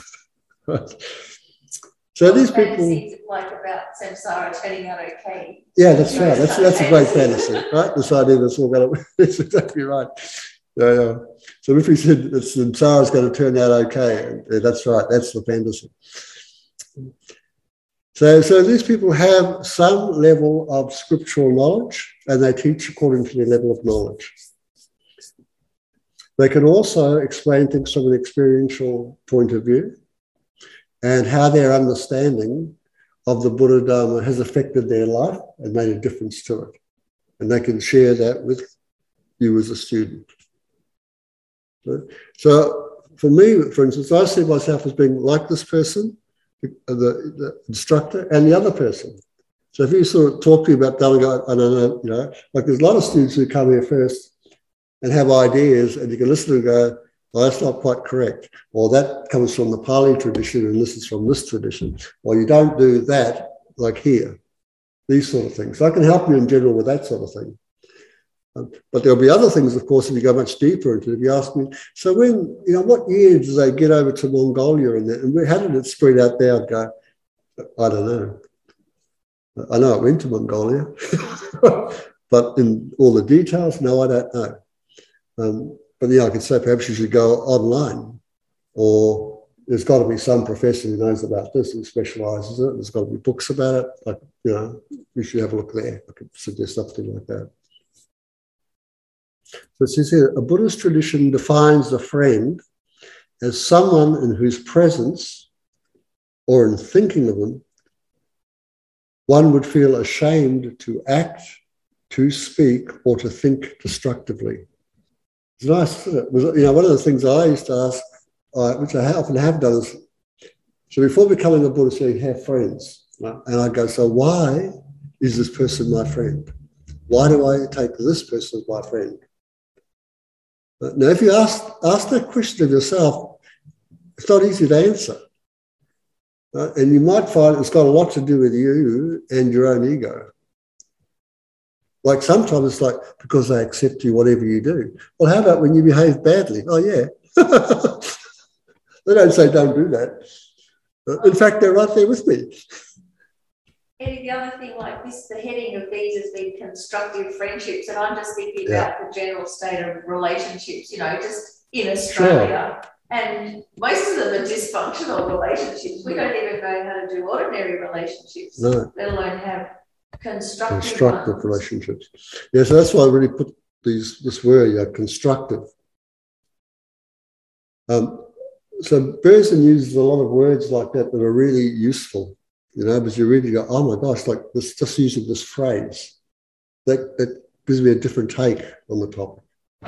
So these people, like about samsara turning out okay. Yeah, that's right. That's a great fantasy, right? This idea that's all going to. It's exactly right. Yeah. So if we said that samsara is going to turn out okay, that's right. That's the fantasy. So these people have some level of scriptural knowledge, and they teach according to their level of knowledge. They can also explain things from an experiential point of view, and how their understanding of the Buddha Dharma has affected their life and made a difference to it. And they can share that with you as a student. So for me, for instance, I see myself as being like this person, the instructor, and the other person. So if you sort of talk to me about Dharma, I don't know, like there's a lot of students who come here first and have ideas, and you can listen and go, well, that's not quite correct. Or that comes from the Pali tradition and this is from this tradition. Or you don't do that like here. These sort of things. So I can help you in general with that sort of thing. But there'll be other things, of course, if you go much deeper into it. If you ask me, so when, what year did they get over to Mongolia and how did it spread out there? I'd go, I don't know. I know it went to Mongolia, but in all the details, no, I don't know. But I could say perhaps you should go online, or there's got to be some professor who knows about this and specialises in it. There's got to be books about it. Like, you should have a look there. I could suggest something like that. So it says here, a Buddhist tradition defines a friend as someone in whose presence or in thinking of them, one would feel ashamed to act, to speak, or to think destructively. It's nice, isn't it? One of the things I used to ask, which I often have done, is, so before becoming a Buddhist, you have friends. Right? And I go, so why is this person my friend? Why do I take this person as my friend? Now, if you ask that question of yourself, it's not easy to answer. Right? And you might find it's got a lot to do with you and your own ego. Like sometimes it's like, because they accept you, whatever you do. Well, how about when you behave badly? Oh, yeah. They don't say don't do that. In fact, they're right there with me. Eddie, the other thing like this, the heading of these has been constructive friendships, and I'm just thinking about the general state of relationships, just in Australia. Sure. And most of them are dysfunctional relationships. We don't even know how to do ordinary relationships, let alone have constructive relationships. Yeah, so that's why I really put this word, constructive. So Berzin uses a lot of words like that are really useful, because you really go, oh my gosh, like this, just using this phrase, that gives me a different take on the topic.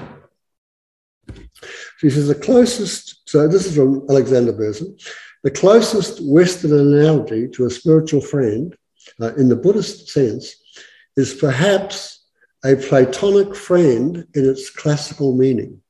She says so this is from Alexander Berzin, the closest Western analogy to a spiritual friend in the Buddhist sense is perhaps a Platonic friend in its classical meaning.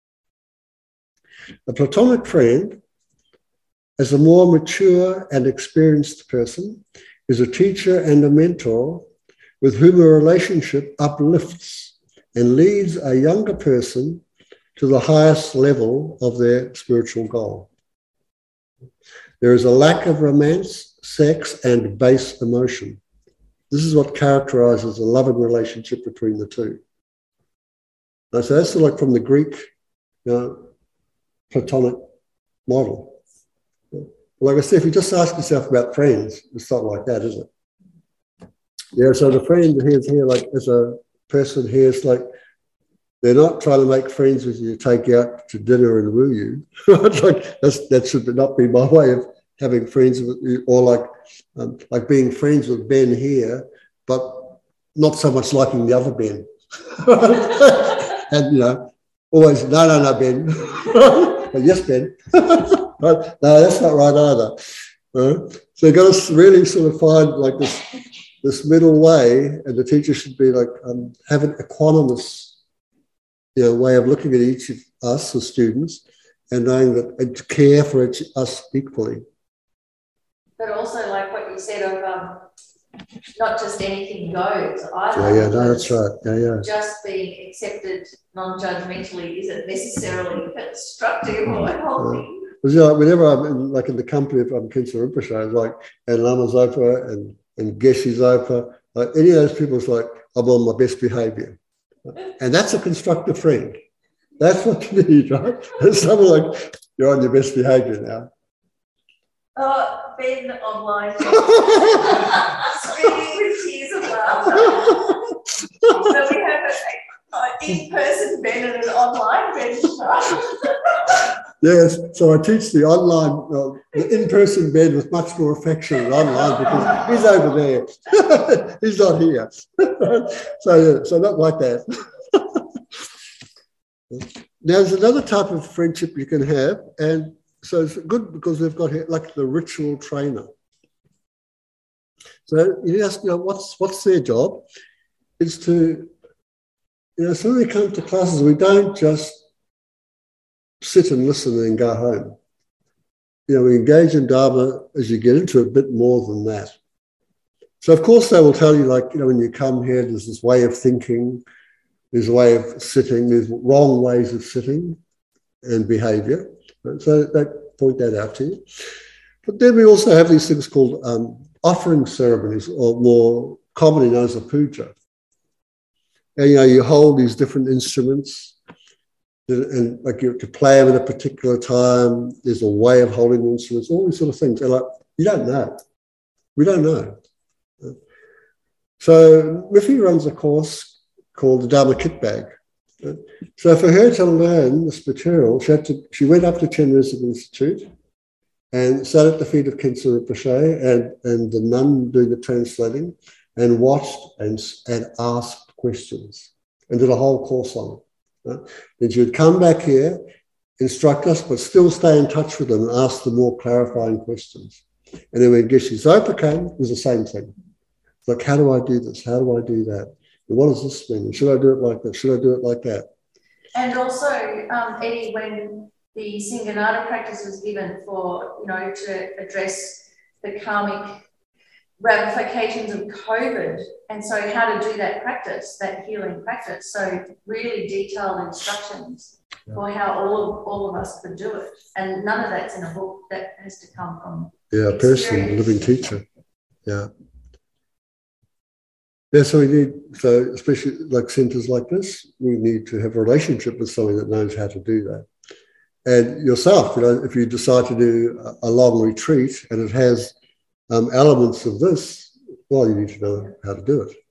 A Platonic friend, as a more mature and experienced person, is a teacher and a mentor with whom a relationship uplifts and leads a younger person to the highest level of their spiritual goal. There is a lack of romance, sex, and base emotion. This is what characterizes a loving relationship between the two. So that's like from the Greek Platonic model. Like I said, if you just ask yourself about friends, it's not like that, is it? Yeah, so the friend here, like as a person here, it's like they're not trying to make friends with you, take you out to dinner and woo you. Like that should not be my way of having friends with you, or like being friends with Ben here, but not so much liking the other Ben. And always no Ben. But yes, Ben. No, that's not right either. So you've got to really sort of find like this middle way, and the teacher should be like have an equanimous way of looking at each of us as students and knowing that and to care for us equally. But also, like what you said of not just anything goes either. Yeah, no, that's right. Yeah. Just being accepted non-judgmentally isn't necessarily constructive or healthy. Because whenever I'm in the company of Khyentse Rinpoche, like and Lama Zopa and Geshe Zopa, like any of those people, it's like I'm on my best behaviour, and that's a constructive friend. That's what you need, right? And someone like you're on your best behaviour now. Oh, Ben online, screaming with tears of laughter. So we have an in-person Ben and an online Ben. Yes, so I teach the online, the in-person Ben with much more affection than online because he's over there. He's not here. So not like that. Now, there's another type of friendship you can have, and so it's good because they've got here, like the ritual trainer. So you ask, what's their job? Is to, so when we come to classes, we don't just sit and listen and go home. We engage in Dharma as you get into it, a bit more than that. So of course they will tell you, when you come here, there's this way of thinking, there's a way of sitting, there's wrong ways of sitting and behaviour. So they point that out to you. But then we also have these things called offering ceremonies, or more commonly known as a puja. And you hold these different instruments, and like you have to play them at a particular time. There's a way of holding the instruments, all these sort of things. And you don't know. We don't know. So Rifi runs a course called the Dharma Kit Bag. So for her to learn this material, she went up to Chenrezig Institute and sat at the feet of Khyentse Rinpoche and the nun doing the translating, and watched and asked questions and did a whole course on it. Then she would come back here, instruct us, but still stay in touch with them and ask them more clarifying questions. And then when Geshe Zopa came, it was the same thing. Like, how do I do this? How do I do that? And what does this mean? Should I do it like that? Should I do it like that? And also, Eddie, when the Singanada practice was given for, to address the karmic ramifications of COVID, and so how to do that practice, that healing practice. So really detailed instructions for how all of us could do it. And none of that's in a book. That has to come from a person, a living teacher. Yeah. Yeah, so especially like centres like this, we need to have a relationship with someone that knows how to do that. And yourself, if you decide to do a long retreat and it has elements of this, well, you need to know how to do it.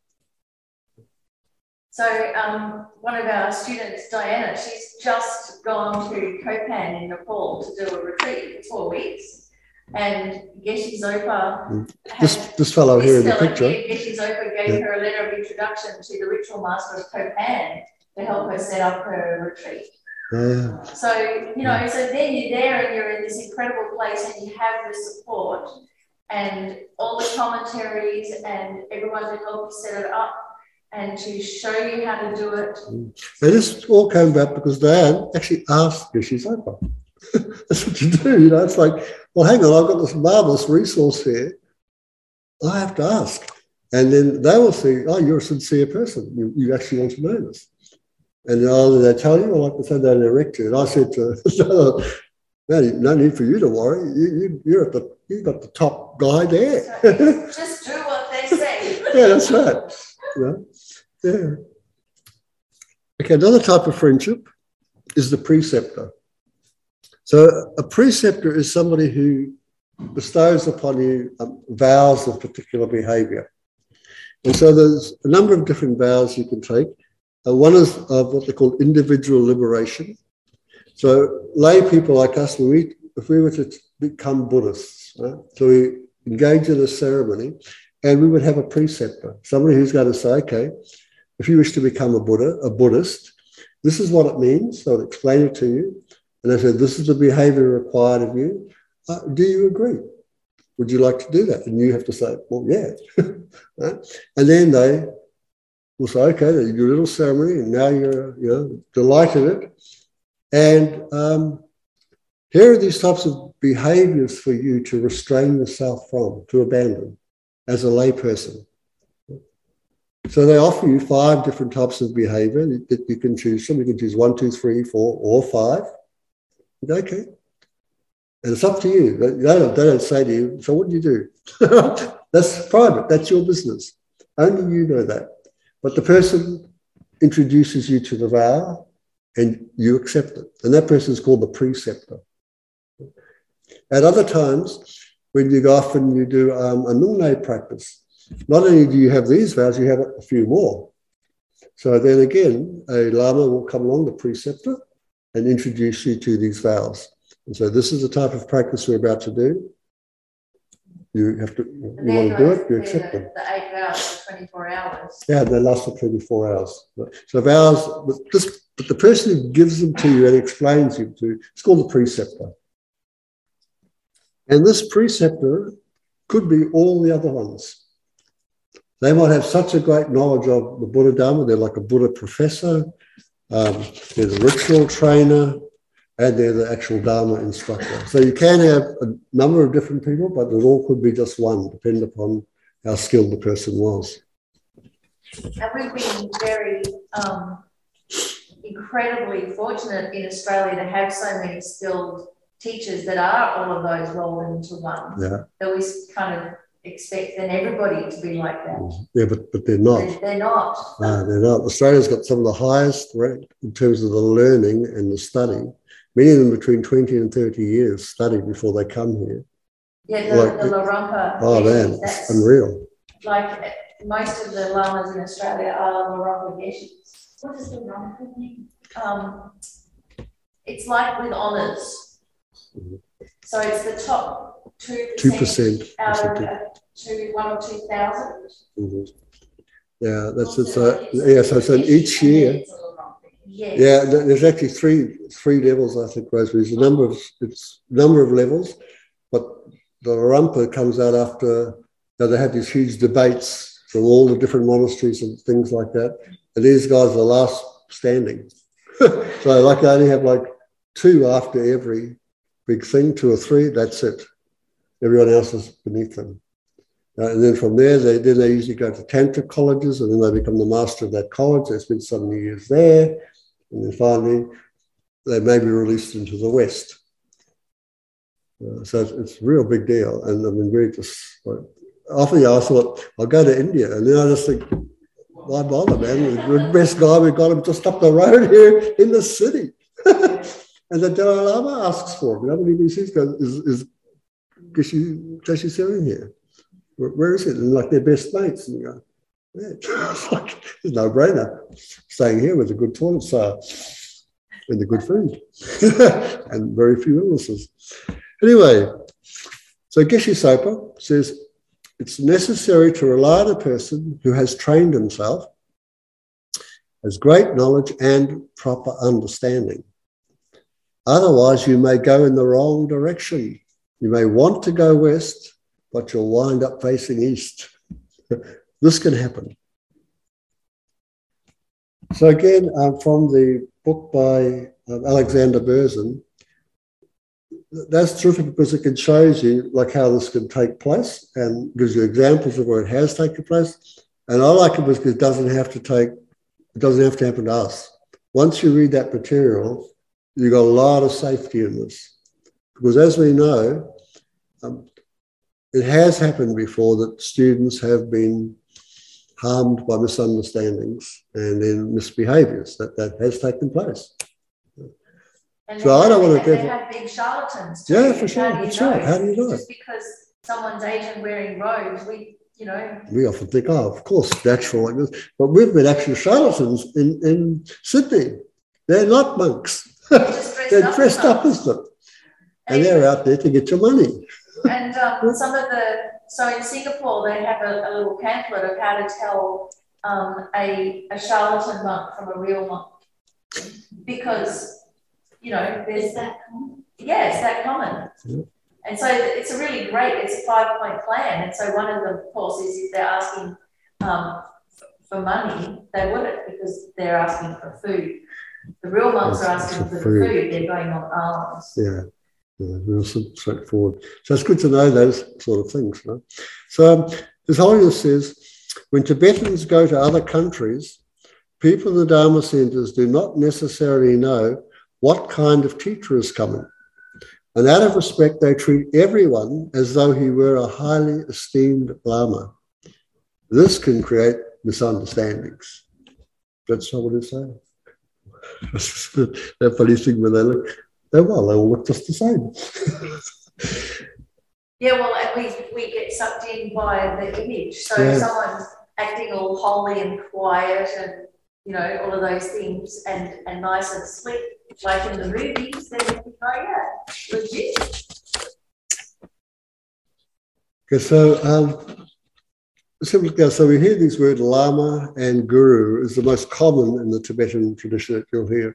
So one of our students, Diana, she's just gone to Kopan in Nepal to do a retreat for 4 weeks. And Geshe Zopa, this fellow here in the picture, Geshe Zopa gave her a letter of introduction to the ritual master of Kopan to help her set up her retreat. Yeah. So, so then you're there and you're in this incredible place and you have the support and all the commentaries and everyone to help you set it up and to show you how to do it. And this all came about because Diane actually asked Geshe Zopa. That's what you do, It's like, well, hang on, I've got this marvelous resource here. I have to ask. And then they will see, oh, you're a sincere person. You actually want to know this. And either they tell you, or like they say, they direct you. And I said to her, no need for you to worry. You've got the top guy there. So just do what they say. Yeah, that's right. Yeah. Okay, another type of friendship is the preceptor. So a preceptor is somebody who bestows upon you vows of particular behaviour. And so there's a number of different vows you can take. One is of what they call individual liberation. So lay people like us, if we were to become Buddhists, right? So we engage in a ceremony and we would have a preceptor, somebody who's going to say, okay, if you wish to become a Buddhist, this is what it means. So I'll explain it to you. And I said, this is the behaviour required of you. Do you agree? Would you like to do that? And you have to say, well, yeah. Right? And then they we'll say, okay, you do a little ceremony, and now you're delighted it. And here are these types of behaviors for you to restrain yourself from, to abandon as a layperson. So they offer you 5 different types of behavior that you can choose from. You can choose 1, 2, 3, 4, or 5. Okay. And it's up to you. They don't say to you, so what do you do? That's private. That's your business. Only you know that. But the person introduces you to the vow and you accept it. And that person is called the preceptor. At other times, when you go off and you do a Nungne practice, not only do you have these vows, you have a few more. So then again, a Lama will come along, the preceptor, and introduce you to these vows. And so this is the type of practice we're about to do. You have to, you want to do it, you accept them. The 8 vows for 24 hours. Yeah, they last for 24 hours. So vows, but the person who gives them to you and explains you to, it's called the preceptor. And this preceptor could be all the other ones. They might have such a great knowledge of the Buddha Dharma, they're like a Buddha professor, they're the ritual trainer, and they're the actual Dharma instructor. So you can have a number of different people, but it all could be just one, depending upon how skilled the person was. And we've been very incredibly fortunate in Australia to have so many skilled teachers that are all of those rolled into one. Yeah. That we kind of expect then everybody to be like that. Yeah, but they're not. They're not. No, they're not. Australia's got some of the highest rate in terms of the learning and the study. Many of them between 20 and 30 years study before they come here. Yeah, the Larumpa. Oh man, it's unreal. Like most of the lamas in Australia are Larumpa Geshis. What does the Larumpa mean? It's like with honours. Mm-hmm. So it's the top 2% out of 1 or 2,000. Mm-hmm. Yeah, that's it's so each year. Yes. Yeah, there's actually three levels, I think, Rosemary. There's a number of levels, but the Larumpa comes out after they have these huge debates from all the different monasteries and things like that. And these guys are last standing. So like I only have like 2 after every big thing, 2 or 3, that's it. Everyone else is beneath them. And then from there, they usually go to Tantra colleges, and then they become the master of that college. They spend so many years there. And then finally, they may be released into the West. So it's a real big deal. And I mean, really just, often I thought, I'll go to India. And then I just think, why bother, man? The best guy, we got him just up the road here in the city. And the Dalai Lama asks for him. You know, when he sees, is Geshe Serin here? Where is it? And like they're best mates. And you go, yeah, it's like, it's no brainer. Staying here with the good toilets and the good food and very few illnesses. Anyway, so Geshe Sopa says it's necessary to rely on a person who has trained himself, has great knowledge and proper understanding. Otherwise, you may go in the wrong direction. You may want to go west, but you'll wind up facing east. This can happen. So again, from the book by Alexander Berzin, that's terrific because it can show you like how this can take place and gives you examples of where it has taken place. And I like it because it doesn't have to happen to us. Once you read that material, you've got a lot of safety in this. Because as we know, it has happened before that students have been harmed by misunderstandings and then misbehaviours. That has taken place. And so I don't want to. They have been charlatans too. Yeah, for sure. That's right. How do you know? Just because someone's Asian wearing robes, we often think, oh, of course, natural like this. But we've been actual charlatans in Sydney. They're not monks. They're dressed up as them. And they're out there to get your money. And so in Singapore, they have a little pamphlet of how to tell a charlatan monk from a real monk. Because, there's that common. Yeah, it's that common. Yeah. And so it's a really great, it's a 5-point plan. And so one of them, of course, is if they're asking for money, they wouldn't, because they're asking for food. The real monks are asking for the food, they're going on alms. Yeah, real straightforward. So it's good to know those sort of things. Right? So His Holiness says, when Tibetans go to other countries, people in the Dharma centers do not necessarily know what kind of teacher is coming. And out of respect, they treat everyone as though he were a highly esteemed Lama. This can create misunderstandings. That's not what it's saying. That funny thing when they look, they all look just the same. Yeah, well, and we get sucked in by the image. So Yeah. someone's acting all holy and quiet and, you know, all of those things and nice and slick, like in the movies, then you think, oh yeah, legit. Okay, so we hear these words Lama and Guru is the most common in the Tibetan tradition that you'll hear.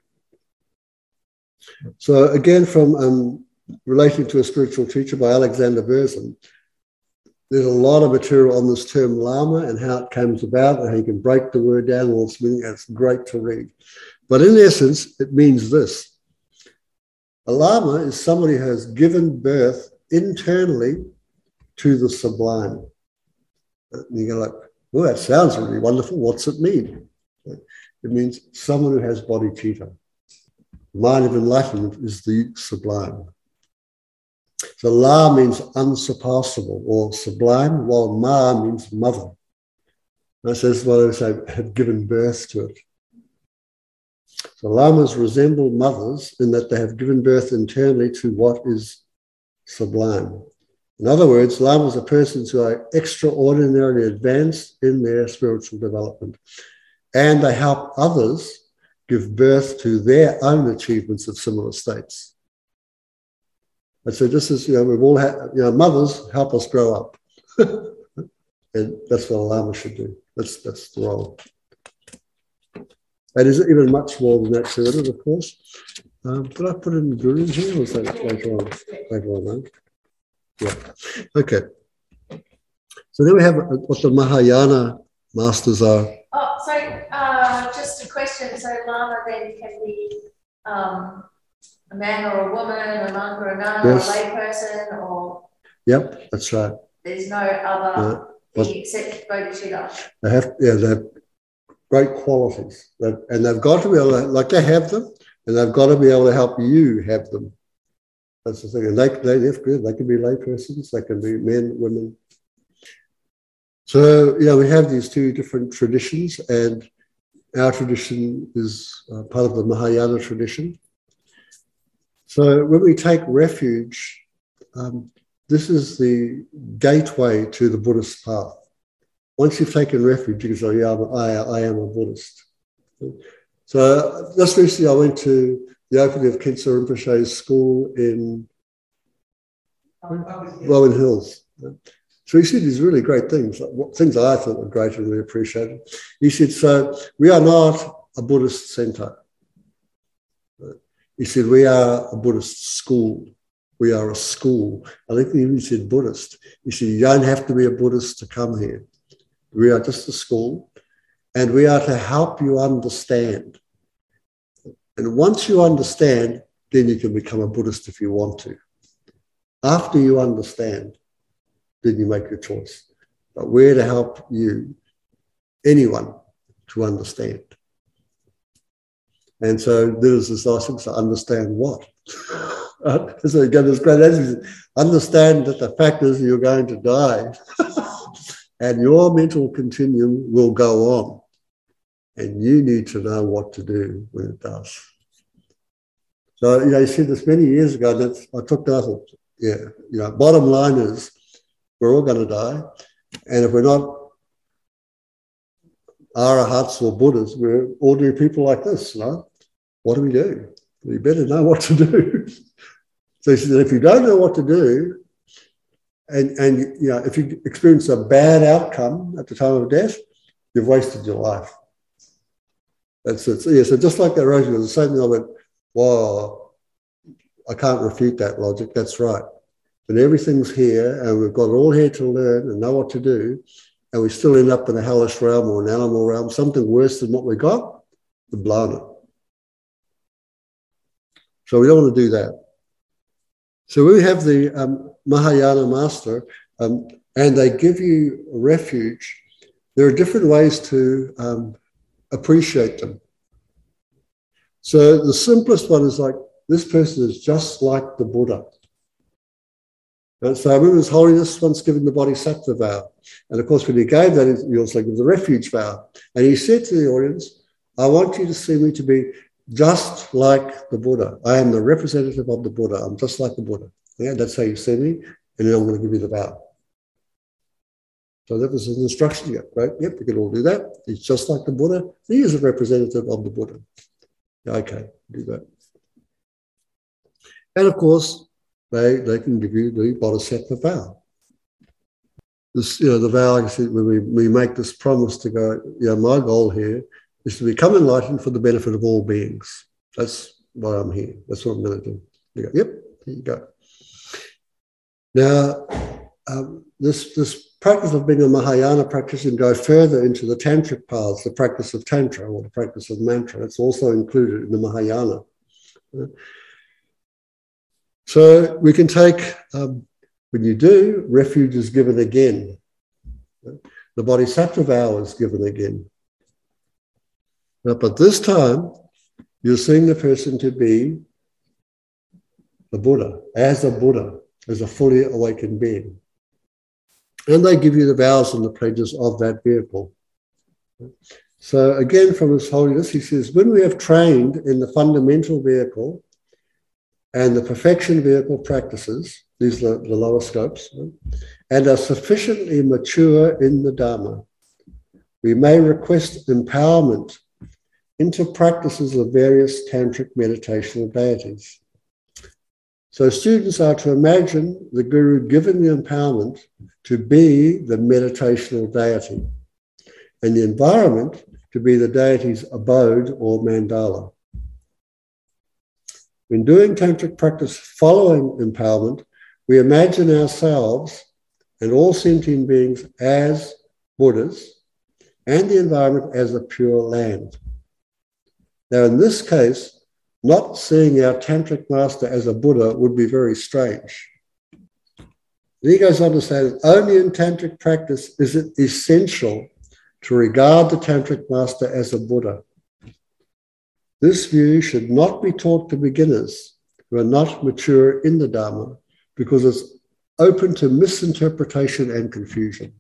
So again, from Relating to a Spiritual Teacher by Alexander Berzin, there's a lot of material on this term Lama and how it comes about and how you can break the word down and all its meaning. It's great to read. But in essence, it means this. A Lama is somebody who has given birth internally to the sublime. And you go like, well, that sounds really wonderful. What's it mean? It means someone who has bodhicitta. The mind of enlightenment is the sublime. So La means unsurpassable or sublime, while Ma means mother. That says what I say, have given birth to it. So Lamas resemble mothers in that they have given birth internally to what is sublime. In other words, Lamas are persons who are extraordinarily advanced in their spiritual development, and they help others give birth to their own achievements of similar states. And so this is, we've all had, mothers help us grow up. And that's what a Lama should do. That's the role. And is it even much more than that to it, of course? Did I put in the Guru here, or was that later on? Later on, no? Yeah. Okay. So then we have what the Mahayana masters are. Oh, so just a question. So Lama then can be a man or a woman, a monk or a nun, yes, or a layperson, or... Yep, that's right. There's no other thing except bodhicitta. They have great qualities. And they've got to be able to, like they have them, and they've got to be able to help you have them. That's the thing. And they can be laypersons, they can be men, women. So, we have these two different traditions, and our tradition is part of the Mahayana tradition. So when we take refuge, this is the gateway to the Buddhist path. Once you've taken refuge, you can say, yeah, I am a Buddhist. So just recently I went to the opening of Khyentse Rinpoche's school in Rowan Hills. So he said these really great things, things I thought were great and really appreciated. He said, so we are not a Buddhist centre. He said, we are a Buddhist school. We are a school. I think he even said Buddhist. He said, you don't have to be a Buddhist to come here. We are just a school, and we are to help you understand. And once you understand, then you can become a Buddhist if you want to. After you understand, then you make your choice. But we're to help you, anyone, to understand. And so there's this nice thing to understand what. So again, this great answer, understand that the fact is you're going to die and your mental continuum will go on. And you need to know what to do when it does. So, you said this many years ago, that I took that, bottom line is we're all going to die. And if we're not Arahats or Buddhas, we're ordinary people like this, What do we do? We better know what to do. So he said, if you don't know what to do, and if you experience a bad outcome at the time of death, you've wasted your life. That's it. So just like that, Rosie, was the same thing. I went, wow, I can't refute that logic. That's right. When everything's here and we've got it all here to learn and know what to do, and we still end up in a hellish realm or an animal realm, something worse than what we got, we've blown it. So we don't want to do that. So we have the Mahayana master, and they give you refuge. There are different ways to appreciate them. So the simplest one is like, this person is just like the Buddha. And so I remember His Holiness once giving the Bodhisattva vow. And of course, when he gave that, he also gave the refuge vow. And he said to the audience, I want you to see me to be just like the Buddha. I am the representative of the Buddha. I'm just like the Buddha. Yeah, that's how you see me. And then I'm going to give you the vow. So that was an instruction. Yeah, right? Yep, we can all do that. He's just like the Buddha. He is a representative of the Buddha. Yeah, okay, do that. And of course, they can give you the Bodhisattva vow. This, the vow, like I said, when we make this promise to go, my goal here is to become enlightened for the benefit of all beings. That's why I'm here. That's what I'm going to do. You go, yep, there you go. Now, this practice of being a Mahayana practitioner and go further into the tantric paths, the practice of tantra or the practice of mantra. It's also included in the Mahayana. So we can take, when you do, refuge is given again. The Bodhisattva vow is given again. But this time, you're seeing the person to be the Buddha, as a fully awakened being. And they give you the vows and the pledges of that vehicle. So again, from His Holiness, he says, when we have trained in the fundamental vehicle and the perfection vehicle practices, these are the lower scopes, and are sufficiently mature in the Dharma, we may request empowerment into practices of various tantric meditational deities. So students are to imagine the Guru given the empowerment to be the meditational deity, and the environment to be the deity's abode or mandala. When doing tantric practice following empowerment, we imagine ourselves and all sentient beings as Buddhas and the environment as a pure land. Now, in this case, not seeing our tantric master as a Buddha would be very strange. Then he goes on to say that only in tantric practice is it essential to regard the tantric master as a Buddha. This view should not be taught to beginners who are not mature in the Dharma, because it's open to misinterpretation and confusion.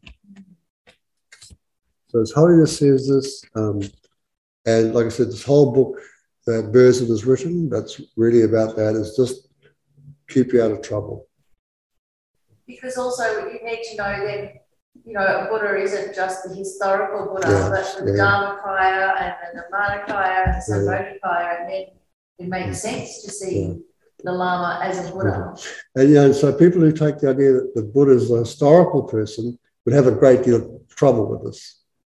So His Holiness says this, and like I said, this whole book that Berzin has written, that's really about that, is just keep you out of trouble. Because also you need to know that, a Buddha isn't just the historical Buddha, but the Dharmakaya and the Nirmanakaya and the Sambodhikaya, and then it makes sense to see the Lama as a Buddha. And so people who take the idea that the Buddha is a historical person would have a great deal of trouble with this.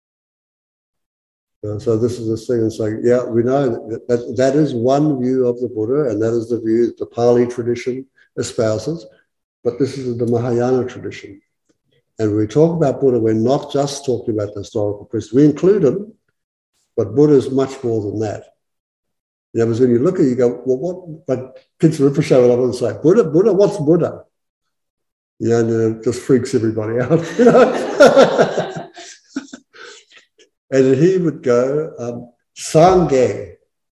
So this is this thing, and so we know that is one view of the Buddha, and that is the view that the Pali tradition espouses, but this is the Mahayana tradition. And when we talk about Buddha, we're not just talking about the historical person. We include him, but Buddha is much more than that. Because when you look at it, you go, well, what? But Kitsa Rinpoche will often say, Buddha, what's Buddha? And it just freaks everybody out. And then he would go, Sangye,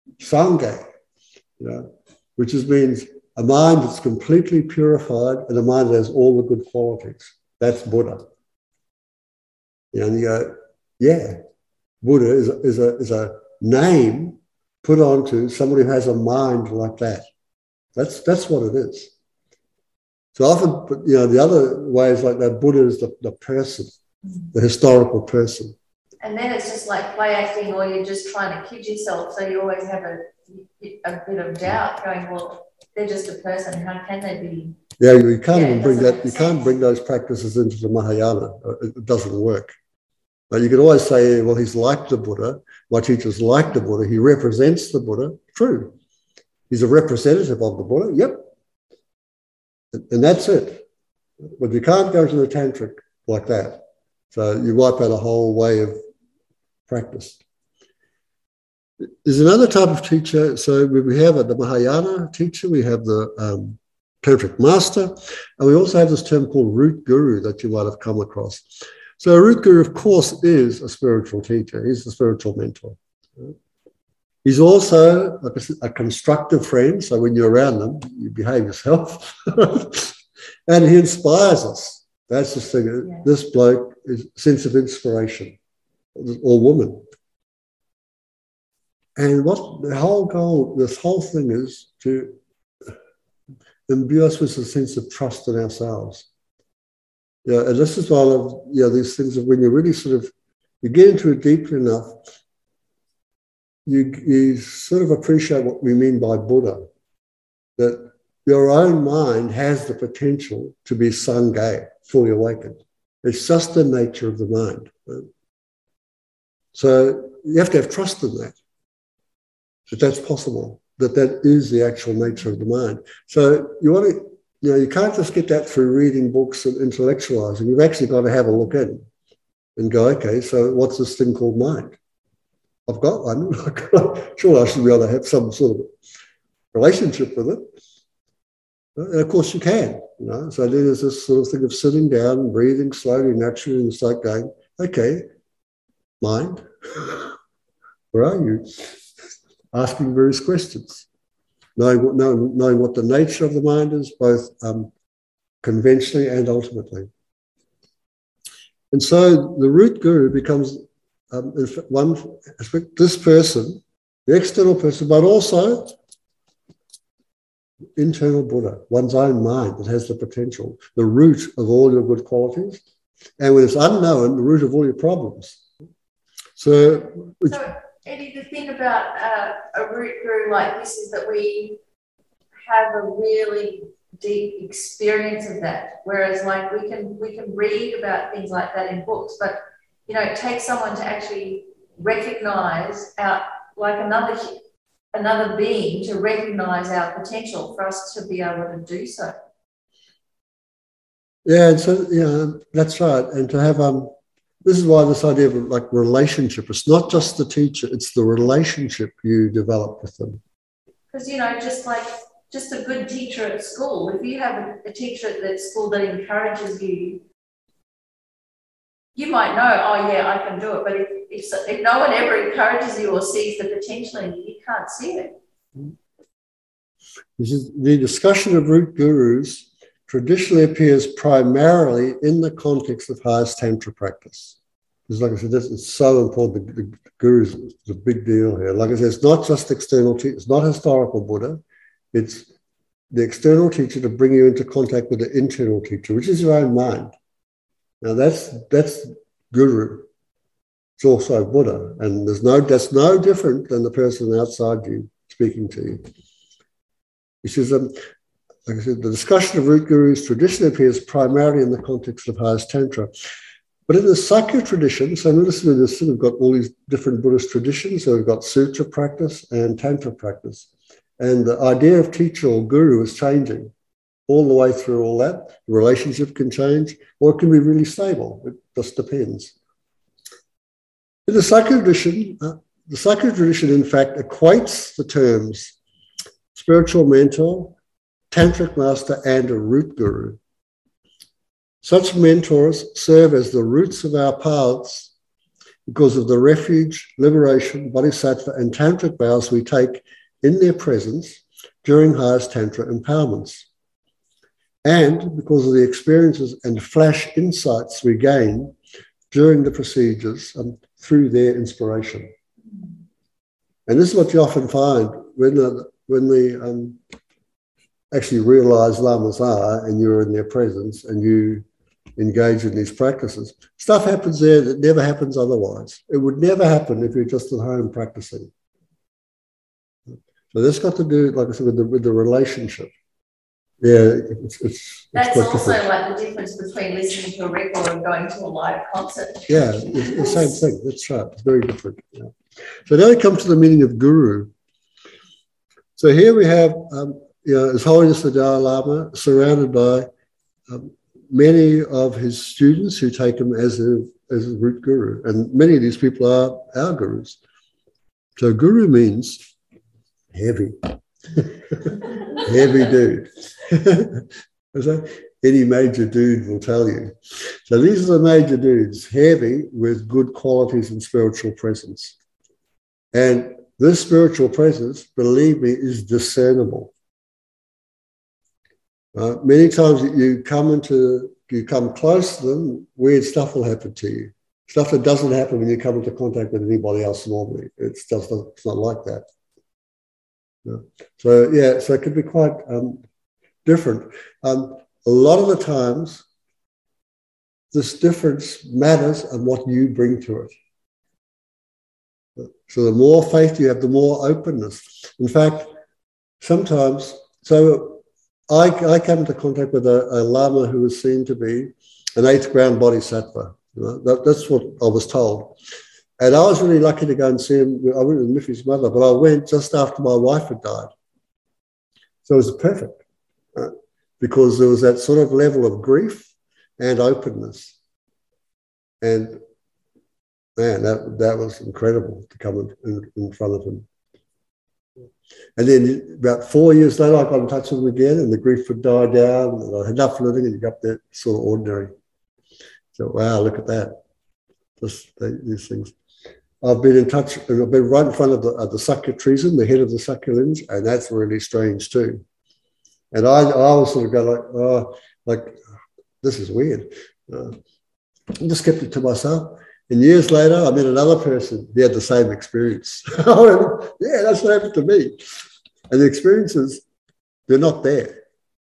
which means a mind that's completely purified and a mind that has all the good qualities. That's Buddha. And you go, Buddha is a name put onto somebody who has a mind like that. That's what it is. So often, the other way is like that Buddha is the person, the historical person. And then it's just like play acting, or you're just trying to kid yourself. So you always have a bit of doubt going, well, they're just a person. How can they be? Yeah, you can't even bring that. You can't bring those practices into the Mahayana. It doesn't work. But you can always say, well, he's like the Buddha. My teacher's like the Buddha. He represents the Buddha. True. He's a representative of the Buddha. Yep. And that's it. But you can't go to the tantric like that. So you wipe out a whole way of practice. There's another type of teacher. So we have the Mahayana teacher, we have the Tantric master, and we also have this term called root guru that you might have come across. So a root guru, of course, is a spiritual teacher. He's the spiritual mentor. He's also a constructive friend. So when you're around them, you behave yourself. And he inspires us. That's the thing. Yeah. This bloke is a sense of inspiration, or woman. And what the whole goal, this whole thing is to imbue us with a sense of trust in ourselves. Yeah, and this is one of these things of when you really you get into it deeply enough, you sort of appreciate what we mean by Buddha, that your own mind has the potential to be Sangye, fully awakened. It's just the nature of the mind. Right? So you have to have trust in that that's possible, that is the actual nature of the mind. So you want to, you can't just get that through reading books and intellectualizing. You've actually got to have a look in and go, okay, so what's this thing called mind? I've got one. Sure, I should be able to have some sort of relationship with it. And of course you can, So then there's this sort of thing of sitting down and breathing slowly, naturally, and start going, okay, mind, where are you? Asking various questions, knowing what the nature of the mind is, both conventionally and ultimately. And so the root guru becomes, in one aspect, this person, the external person, but also internal Buddha, one's own mind that has the potential, the root of all your good qualities, and when it's unknown, the root of all your problems. So Eddie, the thing about a root guru like this is that we have a really deep experience of that. Whereas, like, we can read about things like that in books, but it takes someone to actually recognize another being to recognize our potential for us to be able to do so. Yeah, and so that's right, and to have this is why this idea of like relationship, it's not just the teacher, it's the relationship you develop with them. Because, just a good teacher at school, if you have a teacher at school that encourages you, you might know, oh yeah, I can do it. But if no one ever encourages you or sees the potential in you, you can't see it. This is the discussion of root gurus traditionally appears primarily in the context of highest Tantra practice. Because like I said, this is so important. The gurus is a big deal here. Like I said, it's not just external teacher, it's not historical Buddha. It's the external teacher to bring you into contact with the internal teacher, which is your own mind. Now that's guru. It's also Buddha. And that's no different than the person outside you speaking to you. This is like I said, the discussion of root gurus traditionally appears primarily in the context of highest Tantra. But in the Sakya tradition, so notice we've got all these different Buddhist traditions. So we've got Sutra practice and Tantra practice. And the idea of teacher or guru is changing all the way through all that. The relationship can change, or it can be really stable. It just depends. In the Sakya tradition, in fact, equates the terms spiritual mentor, tantric master, and a root guru. Such mentors serve as the roots of our paths because of the refuge, liberation, bodhisattva, and tantric vows we take in their presence during highest Tantra empowerments, and because of the experiences and flash insights we gain during the procedures through their inspiration. And this is what you often find when the actually realize lamas are, and you're in their presence and you engage in these practices. Stuff happens there that never happens otherwise. It would never happen if you're just at home practicing. So that's got to do, like I said, with the relationship. Yeah, that's also different. Like the difference between listening to a record and going to a live concert. Yeah, it's the same thing. That's right. It's very different. Yeah. So now we come to the meaning of guru. So here we have His Holiness the Dalai Lama surrounded by many of his students who take him as as a root guru. And many of these people are our gurus. So guru means heavy. Heavy dude. Any major dude will tell you. So these are the major dudes, heavy with good qualities and spiritual presence. And this spiritual presence, believe me, is discernible. Many times you come close to them, weird stuff will happen to you. Stuff that doesn't happen when you come into contact with anybody else normally. It's not like that. So it can be quite different. A lot of the times, this difference matters on what you bring to it. So the more faith you have, the more openness. In fact, sometimes, so I came into contact with a Lama who was seen to be an 8th ground bodhisattva. That's what I was told. And I was really lucky to go and see him. I went with Miffy's mother, but I went just after my wife had died. So it was perfect. Because there was that sort of level of grief and openness. And man, that was incredible to come in front of him. And then about 4 years later, I got in touch with him again, and the grief had died down, and I had enough living, and you got that sort of ordinary. So, wow, look at that. These things. I've been in touch, and I've been right in front of the Sakya Trizin, the head of the Sakya lineage, and that's really strange too. And I was sort of going like, this is weird. I just kept it to myself. And years later, I met another person. He had the same experience. I went, yeah, that's what happened to me. And the experiences, they're not there.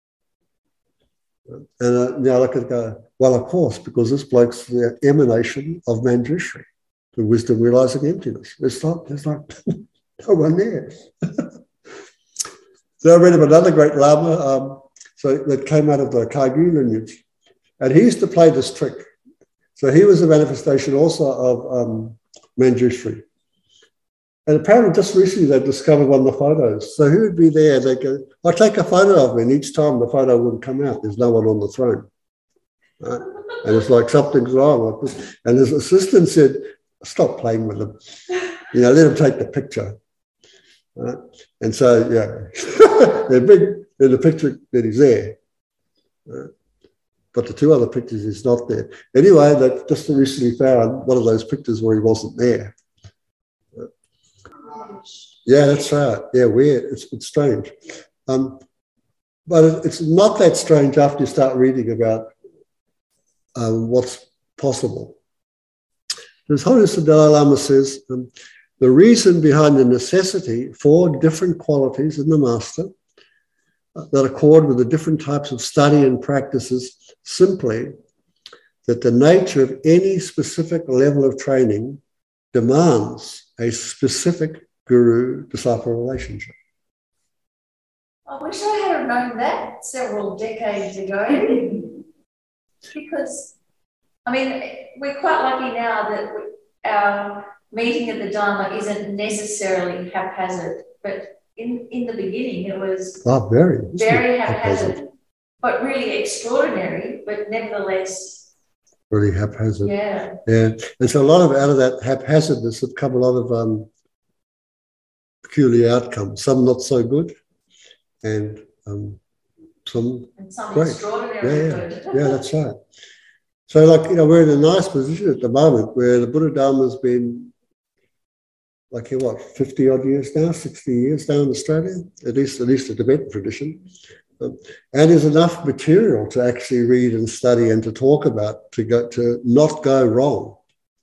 And now I look and go, well, of course, because this bloke's the emanation of Manjushri, the wisdom realizing emptiness. There's not no one there. So I read of another great Lama that came out of the Kagyu lineage. And he used to play this trick. So he was a manifestation also of Manjushri. And apparently just recently they discovered one of the photos. So he would be there, they go, I'll take a photo of me, and each time the photo wouldn't come out. There's no one on the throne. Right? And it's like something's wrong. And his assistant said, stop playing with him. Let him take the picture. Right? And so, yeah, they're big in the picture that he's there. Right? But the two other pictures, he's not there. Anyway, they just recently found one of those pictures where he wasn't there. Yeah, that's right. Yeah, weird. It's strange. But it's not that strange after you start reading about what's possible. His Holiness the Dalai Lama says, the reason behind the necessity for different qualities in the master that accord with the different types of study and practices simply that the nature of any specific level of training demands a specific guru-disciple relationship. I wish I had known that several decades ago. Because, I mean, we're quite lucky now that our meeting at the Dharma isn't necessarily haphazard, but in the beginning it was very haphazard, but really extraordinary, but nevertheless really haphazard. Yeah. And so a lot of out of that haphazardness have come a lot of peculiar outcomes, some not so good and some great. Extraordinary good. Yeah, that's right. So we're in a nice position at the moment where the Buddha Dharma's been 50 odd years now, 60 years now in Australia, at least the Tibetan tradition. And there's enough material to actually read and study and to talk about to not go wrong.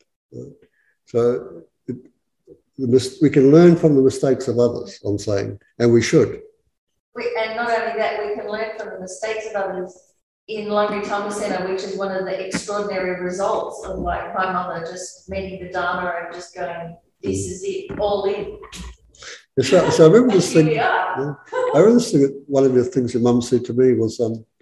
So we can learn from the mistakes of others, I'm saying, and we should. And not only that, we can learn from the mistakes of others in Langri Tama Center, which is one of the extraordinary results of my mother just meeting the Dharma and just going, this is it, all in. So I remember this thing. I remember this thing. One of the things your mum said to me was,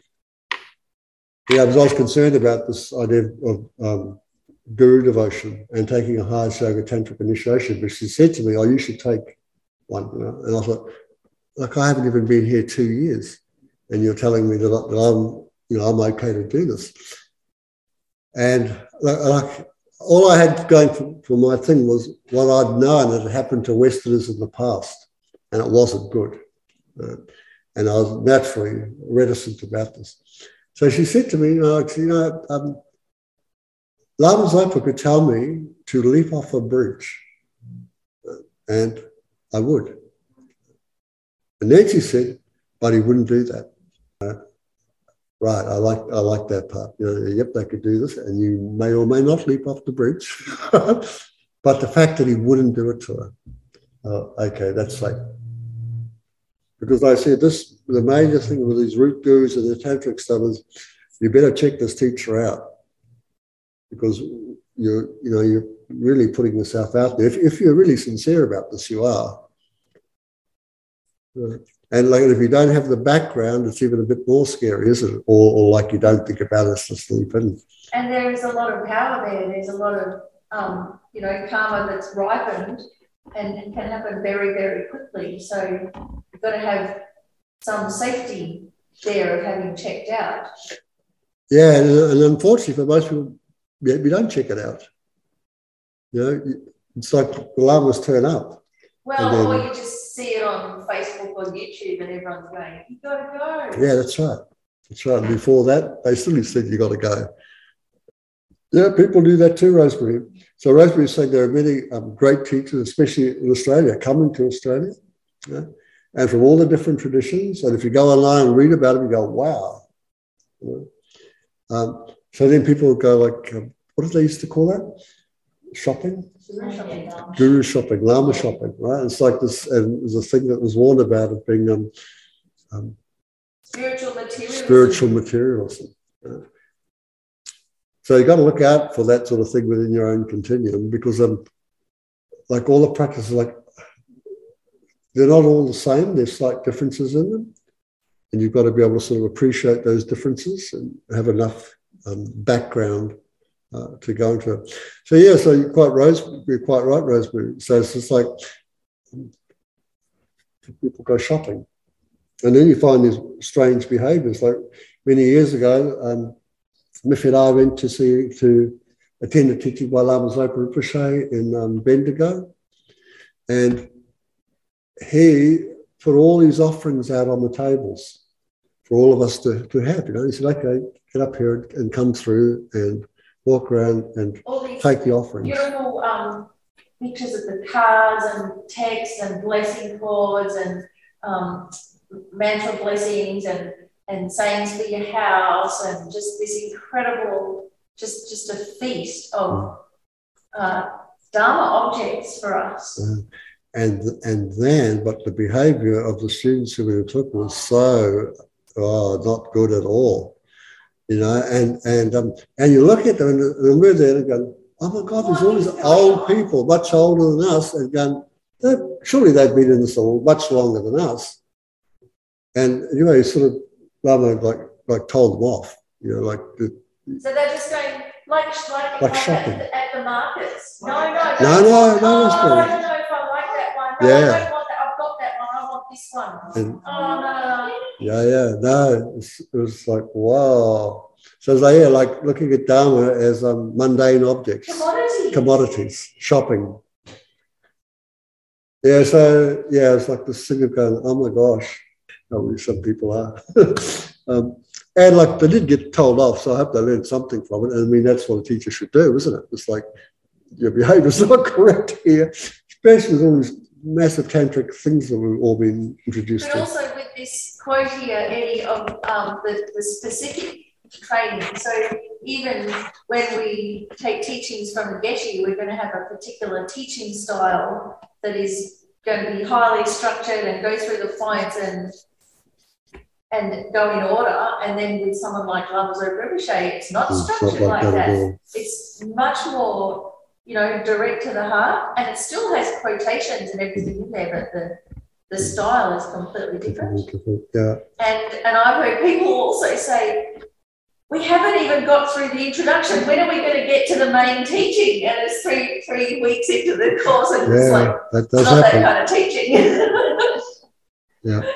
I was concerned about this idea of guru devotion and taking a higher yoga tantric initiation. But she said to me, "Oh, you should take one." And I thought, I haven't even been here 2 years, and you're telling me that I'm okay to do this. And all I had going for my thing was what I'd known that had happened to Westerners in the past, and it wasn't good. And I was naturally reticent about this. So she said to me, Lama Zopa could tell me to leap off a bridge, and I would. And then she said, but he wouldn't do that. Right, I like that part. Yep, they could do this, and you may or may not leap off the bridge. But the fact that he wouldn't do it to her, okay, that's like, because I said this, the major thing with these root gurus and the tantric stuff is, you better check this teacher out, because you're really putting yourself out there. If you're really sincere about this, you are. And like, if you don't have the background, it's even a bit more scary, isn't it? Or like you don't think about it to sleep in. And there is a lot of power there. There's a lot of, karma that's ripened and can happen very, very quickly. So you've got to have some safety there of having checked out. Yeah, and unfortunately for most people, we don't check it out. It's like the lamas turn up. Well, or you just see it on Facebook or YouTube and everyone's going, you got to go. Yeah, that's right. That's right. Before that, they still said you got to go. Yeah, people do that too, Rosemary. So Rosemary is saying there are many great teachers, especially in Australia, coming to Australia, and from all the different traditions. And if you go online and read about them, you go, wow. So then people would go like, what did they used to call that? Shopping? Guru shopping, Lama shopping, right? It's like this, and there's a thing that was warned about it being spiritual materialism. So you've got to look out for that sort of thing within your own continuum, because like all the practices, like they're not all the same. There's slight differences in them, and you've got to be able to sort of appreciate those differences and have enough background to go into it. So yeah, so you're quite right, Rosemary. So it's just like people go shopping, and then you find these strange behaviours. Like many years ago, Miffy and I went to attend a teaching by Lama Zopa Rinpoche in Bendigo, and he put all these offerings out on the tables for all of us to have. He said, "Okay, get up here and come through and walk around and take the offerings." Beautiful pictures of the cards and texts and blessing cords and mantra blessings and sayings for your house, and just this incredible, just a feast of Dharma objects for us. And then, but the behaviour of the students who we took was so not good at all. And you look at them and we're there and go, oh my God, there's all these old people, much older than us, and going, surely they've been in this all much longer than us. And you sort of like told them off, so they're just going like shopping at the markets. No. I don't know if I like that one. No, yeah. I don't want that. I've got that one. I want this one. And, no. No, it was like, wow. So it's like looking at Dharma as mundane objects. Commodities, shopping. Yeah, so, it's like this thing of going, oh my gosh, some people are. And like they did get told off, so I hope they learned something from it. And I mean, that's what a teacher should do, isn't it? It's like, your behaviour's not correct here, especially with all these massive tantric things that we've all been introduced to. But also with this quote here, Eddie, of the specific training. So even when we take teachings from Geshe, we're going to have a particular teaching style that is going to be highly structured and go through the points and go in order. And then with someone like Lama Zopa Rinpoche, it's not structured like that. It's much more, direct to the heart, and it still has quotations and everything in there, but the style is completely different. Yeah. And I've heard people also say, we haven't even got through the introduction. When are we going to get to the main teaching? And it's three weeks into the course, and it's like, that does not happen. that kind of teaching. Yeah.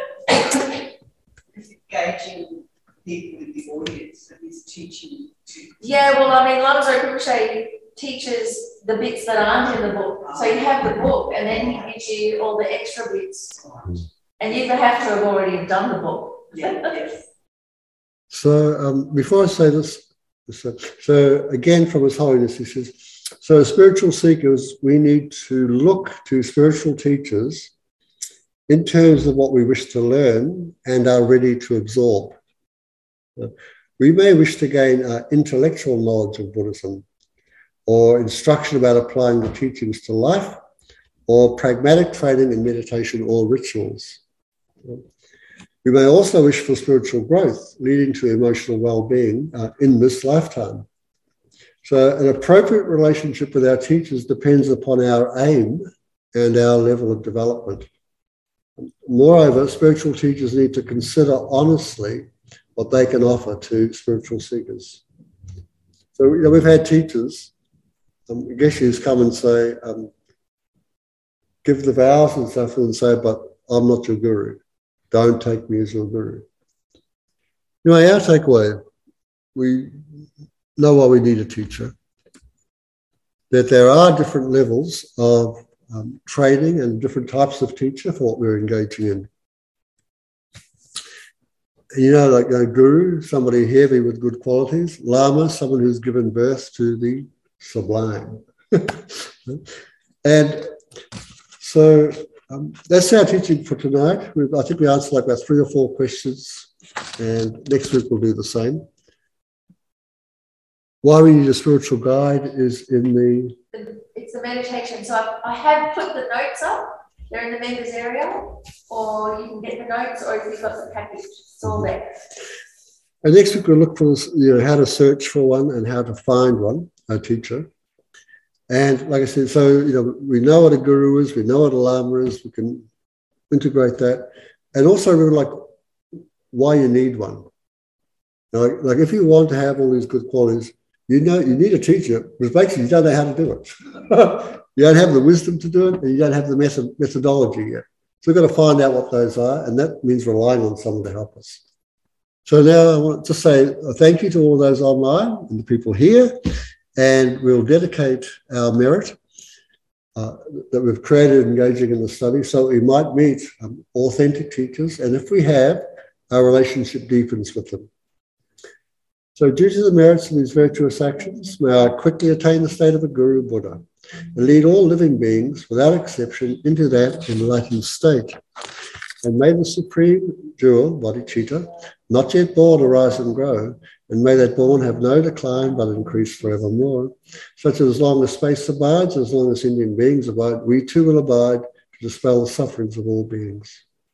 Engaging people with the audience that is teaching to. Yeah, well, I mean, Lama Zopa Rinpoche teaches the bits that aren't in the book. So you have the book, and then he gives you all the extra bits. And you have to have already done the book. Yes. So before I say this, so again from His Holiness, he says, so as spiritual seekers, we need to look to spiritual teachers in terms of what we wish to learn and are ready to absorb. We may wish to gain intellectual knowledge of Buddhism, or instruction about applying the teachings to life, or pragmatic training in meditation or rituals. We may also wish for spiritual growth, leading to emotional well-being in this lifetime. So an appropriate relationship with our teachers depends upon our aim and our level of development. Moreover, spiritual teachers need to consider honestly what they can offer to spiritual seekers. So, we've had teachers, geshes come and say, give the vows and stuff and say, but I'm not your guru. Don't take me as your guru. Anyway, our takeaway, we know why we need a teacher, that there are different levels of training and different types of teacher for what we're engaging in. Like a guru, somebody heavy with good qualities. Lama, someone who's given birth to the sublime. And so that's our teaching for tonight. I think we answered like about 3 or 4 questions, and next week we'll do the same. Why we need a spiritual guide is in the... It's the meditation. So I have put the notes up. They're in the members area, or you can get the notes, or if you've got the package, it's all there. And next week we'll look for how to search for one and how to find one, a teacher. And like I said, so we know what a guru is, we know what a lama is, we can integrate that. And also we're like why you need one. Like if you want to have all these good qualities, you need a teacher, because basically you don't know how to do it. You don't have the wisdom to do it, and you don't have the methodology yet. So we've got to find out what those are, and that means relying on someone to help us. So now I want to say thank you to all those online and the people here, and we'll dedicate our merit that we've created engaging in the study so we might meet authentic teachers, and if we have, our relationship deepens with them. So due to the merits of these virtuous actions, may I quickly attain the state of a Guru Buddha and lead all living beings, without exception, into that enlightened state. And may the supreme jewel, bodhicitta, not yet born, arise and grow, and may that born have no decline but increase forevermore, such that as long as space abides, as long as Indian beings abide, we too will abide to dispel the sufferings of all beings.